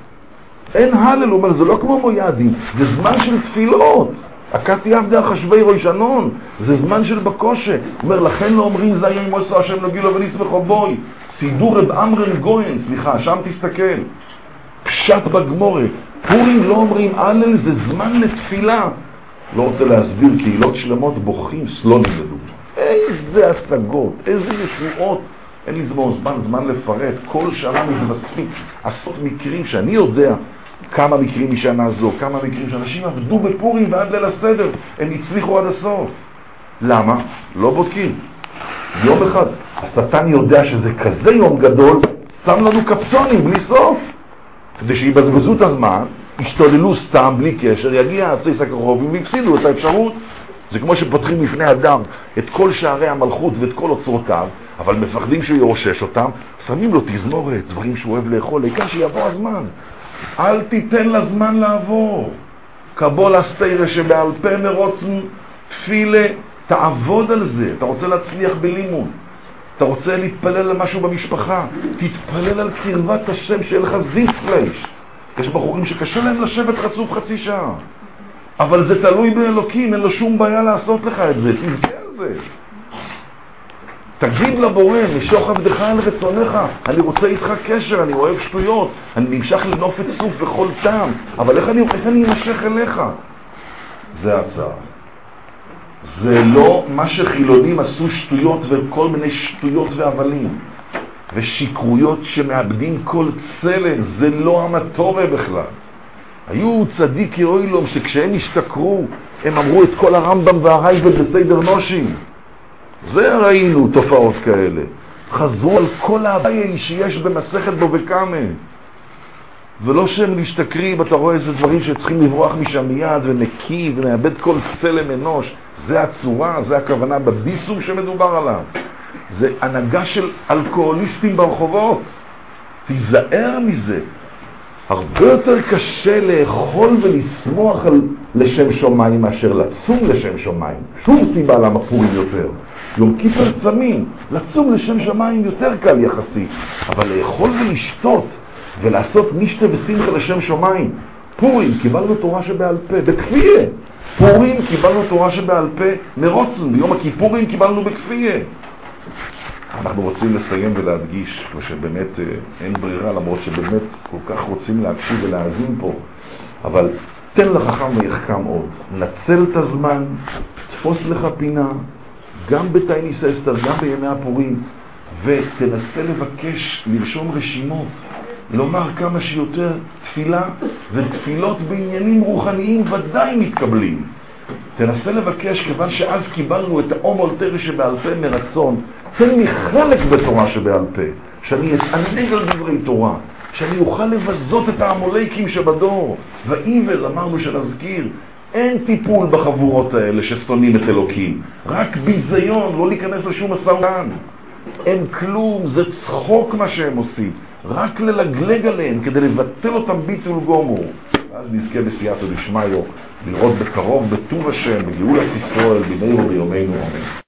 אין הלל, הוא אומר, זה לא כמו מוידים, זה זמן של תפילות. הקתי עבדי החשבי רוי שנון, זה זמן של בקושה. הוא אומר, לכן לא אומרים זה היום מוסר השם נגילו וניסבחו בוי. סידור רב אמרן גוין, סליחה, שם תסתכל. פשט בגמורה. פורים לא אומרים הלל, זה זמן לתפילה. לא רוצה להסביר, קהילות שלמות בוכים סלונים לדוגמה. איזה השגות, איזה ישועות. אין לי זמן, זמן, זמן לפרט. כל שנה מתווספים עשרות מקרים שאני יודע, כמה מקרים משנה זו, כמה מקרים שאנשים עבדו בפורים ועד ליל הסדר, הם הצליחו עד הסוף. למה? לא בודקים. יום אחד, השטן יודע שזה כזה יום גדול, שם לנו קפצונים בלי סוף. כדי שיבזבזו את הזמן, ישתוללו סתם בלי קשר, יגיע הצייס הקרובים ויפסידו את האפשרות. זה כמו שפותחים לפני אדם את כל שערי המלכות ואת כל אוצרותיו, אבל מפחדים שהוא ירושש אותם, שמים לו תזמורת, דברים שהוא אוהב לאכול, העיקר שיבוא הזמן. אל תיתן לזמן לעבור. קבול הסתירה שבעל פה מרוץ תפילה, תעבוד על זה. אתה רוצה להצליח בלימוד, אתה רוצה להתפלל על משהו במשפחה, תתפלל על קרבת השם שיהיה לך זיספלש. יש בחורים שקשה להם לשבת רצוף חצי שעה, אבל זה תלוי באלוקים, אין לו שום בעיה לעשות לך את זה, תבצע על זה. תגיד לבורא, משוך עבדך על רצונך, אני רוצה איתך קשר, אני אוהב שטויות, אני נמשך לנופת סוף וכל טעם, אבל איך אני, איך אני אמשך אליך? זה הצעה. זה לא מה שחילונים עשו שטויות וכל מיני שטויות והבלים ושיקרויות שמאבדים כל צלם, זה לא המטורה בכלל. היו צדיקי אוילום שכשהם השתכרו הם אמרו את כל הרמב"ם והרייבד בסדר נושים. זה ראינו תופעות כאלה. חזרו על כל ההבאי שיש במסכת בו וכמה, ולא שהם משתכרים, אתה רואה איזה דברים שצריכים לברוח משם מיד ונקי ונאבד כל צלם אנוש. זה הצורה, זה הכוונה בביסום שמדובר עליו. זה הנהגה של אלכוהוליסטים ברחובות. תיזהר מזה. הרבה יותר קשה לאכול ולסמוח על לשם שמיים מאשר לצום לשם שמיים. שום סיבה למה פורים יותר. יום כיפר צמים, לצום לשם שמיים יותר קל יחסי. אבל לאכול ולשתות ולעשות נשתה ושמחה לשם שמיים. פורים קיבלנו תורה שבעל פה, בכפייה. פורים קיבלנו תורה שבעל פה מרוצן, ביום הכיפורים קיבלנו בכפייה. אנחנו רוצים לסיים ולהדגיש, ושבאמת אין ברירה, למרות שבאמת כל כך רוצים להקשיב ולהאזין פה, אבל תן לחכם ויחכם עוד. נצל את הזמן, תפוס לך פינה, גם בתייניס אסתר, גם בימי הפורים, ותנסה לבקש, לרשום רשימות, לומר כמה שיותר תפילה, ותפילות בעניינים רוחניים ודאי מתקבלים. תנסה לבקש, כיוון שאז קיבלנו את האום אלתר שבעל פה מרצון, תן לי חלק בתורה שבעל פה, שאני אתענג על דברי תורה, שאני אוכל לבזות את העמוליקים שבדור. ואיבל, אמרנו שנזכיר, אין טיפול בחבורות האלה ששונאים את אלוקים, רק ביזיון, לא להיכנס לשום מסען. אין כלום, זה צחוק מה שהם עושים, רק ללגלג עליהם כדי לבטל אותם ביטול גומור. ואז נזכה בסייעתא דשמיא לראות בקרוב בטוב השם, בגאולת ישראל, במהרה בימינו אמן.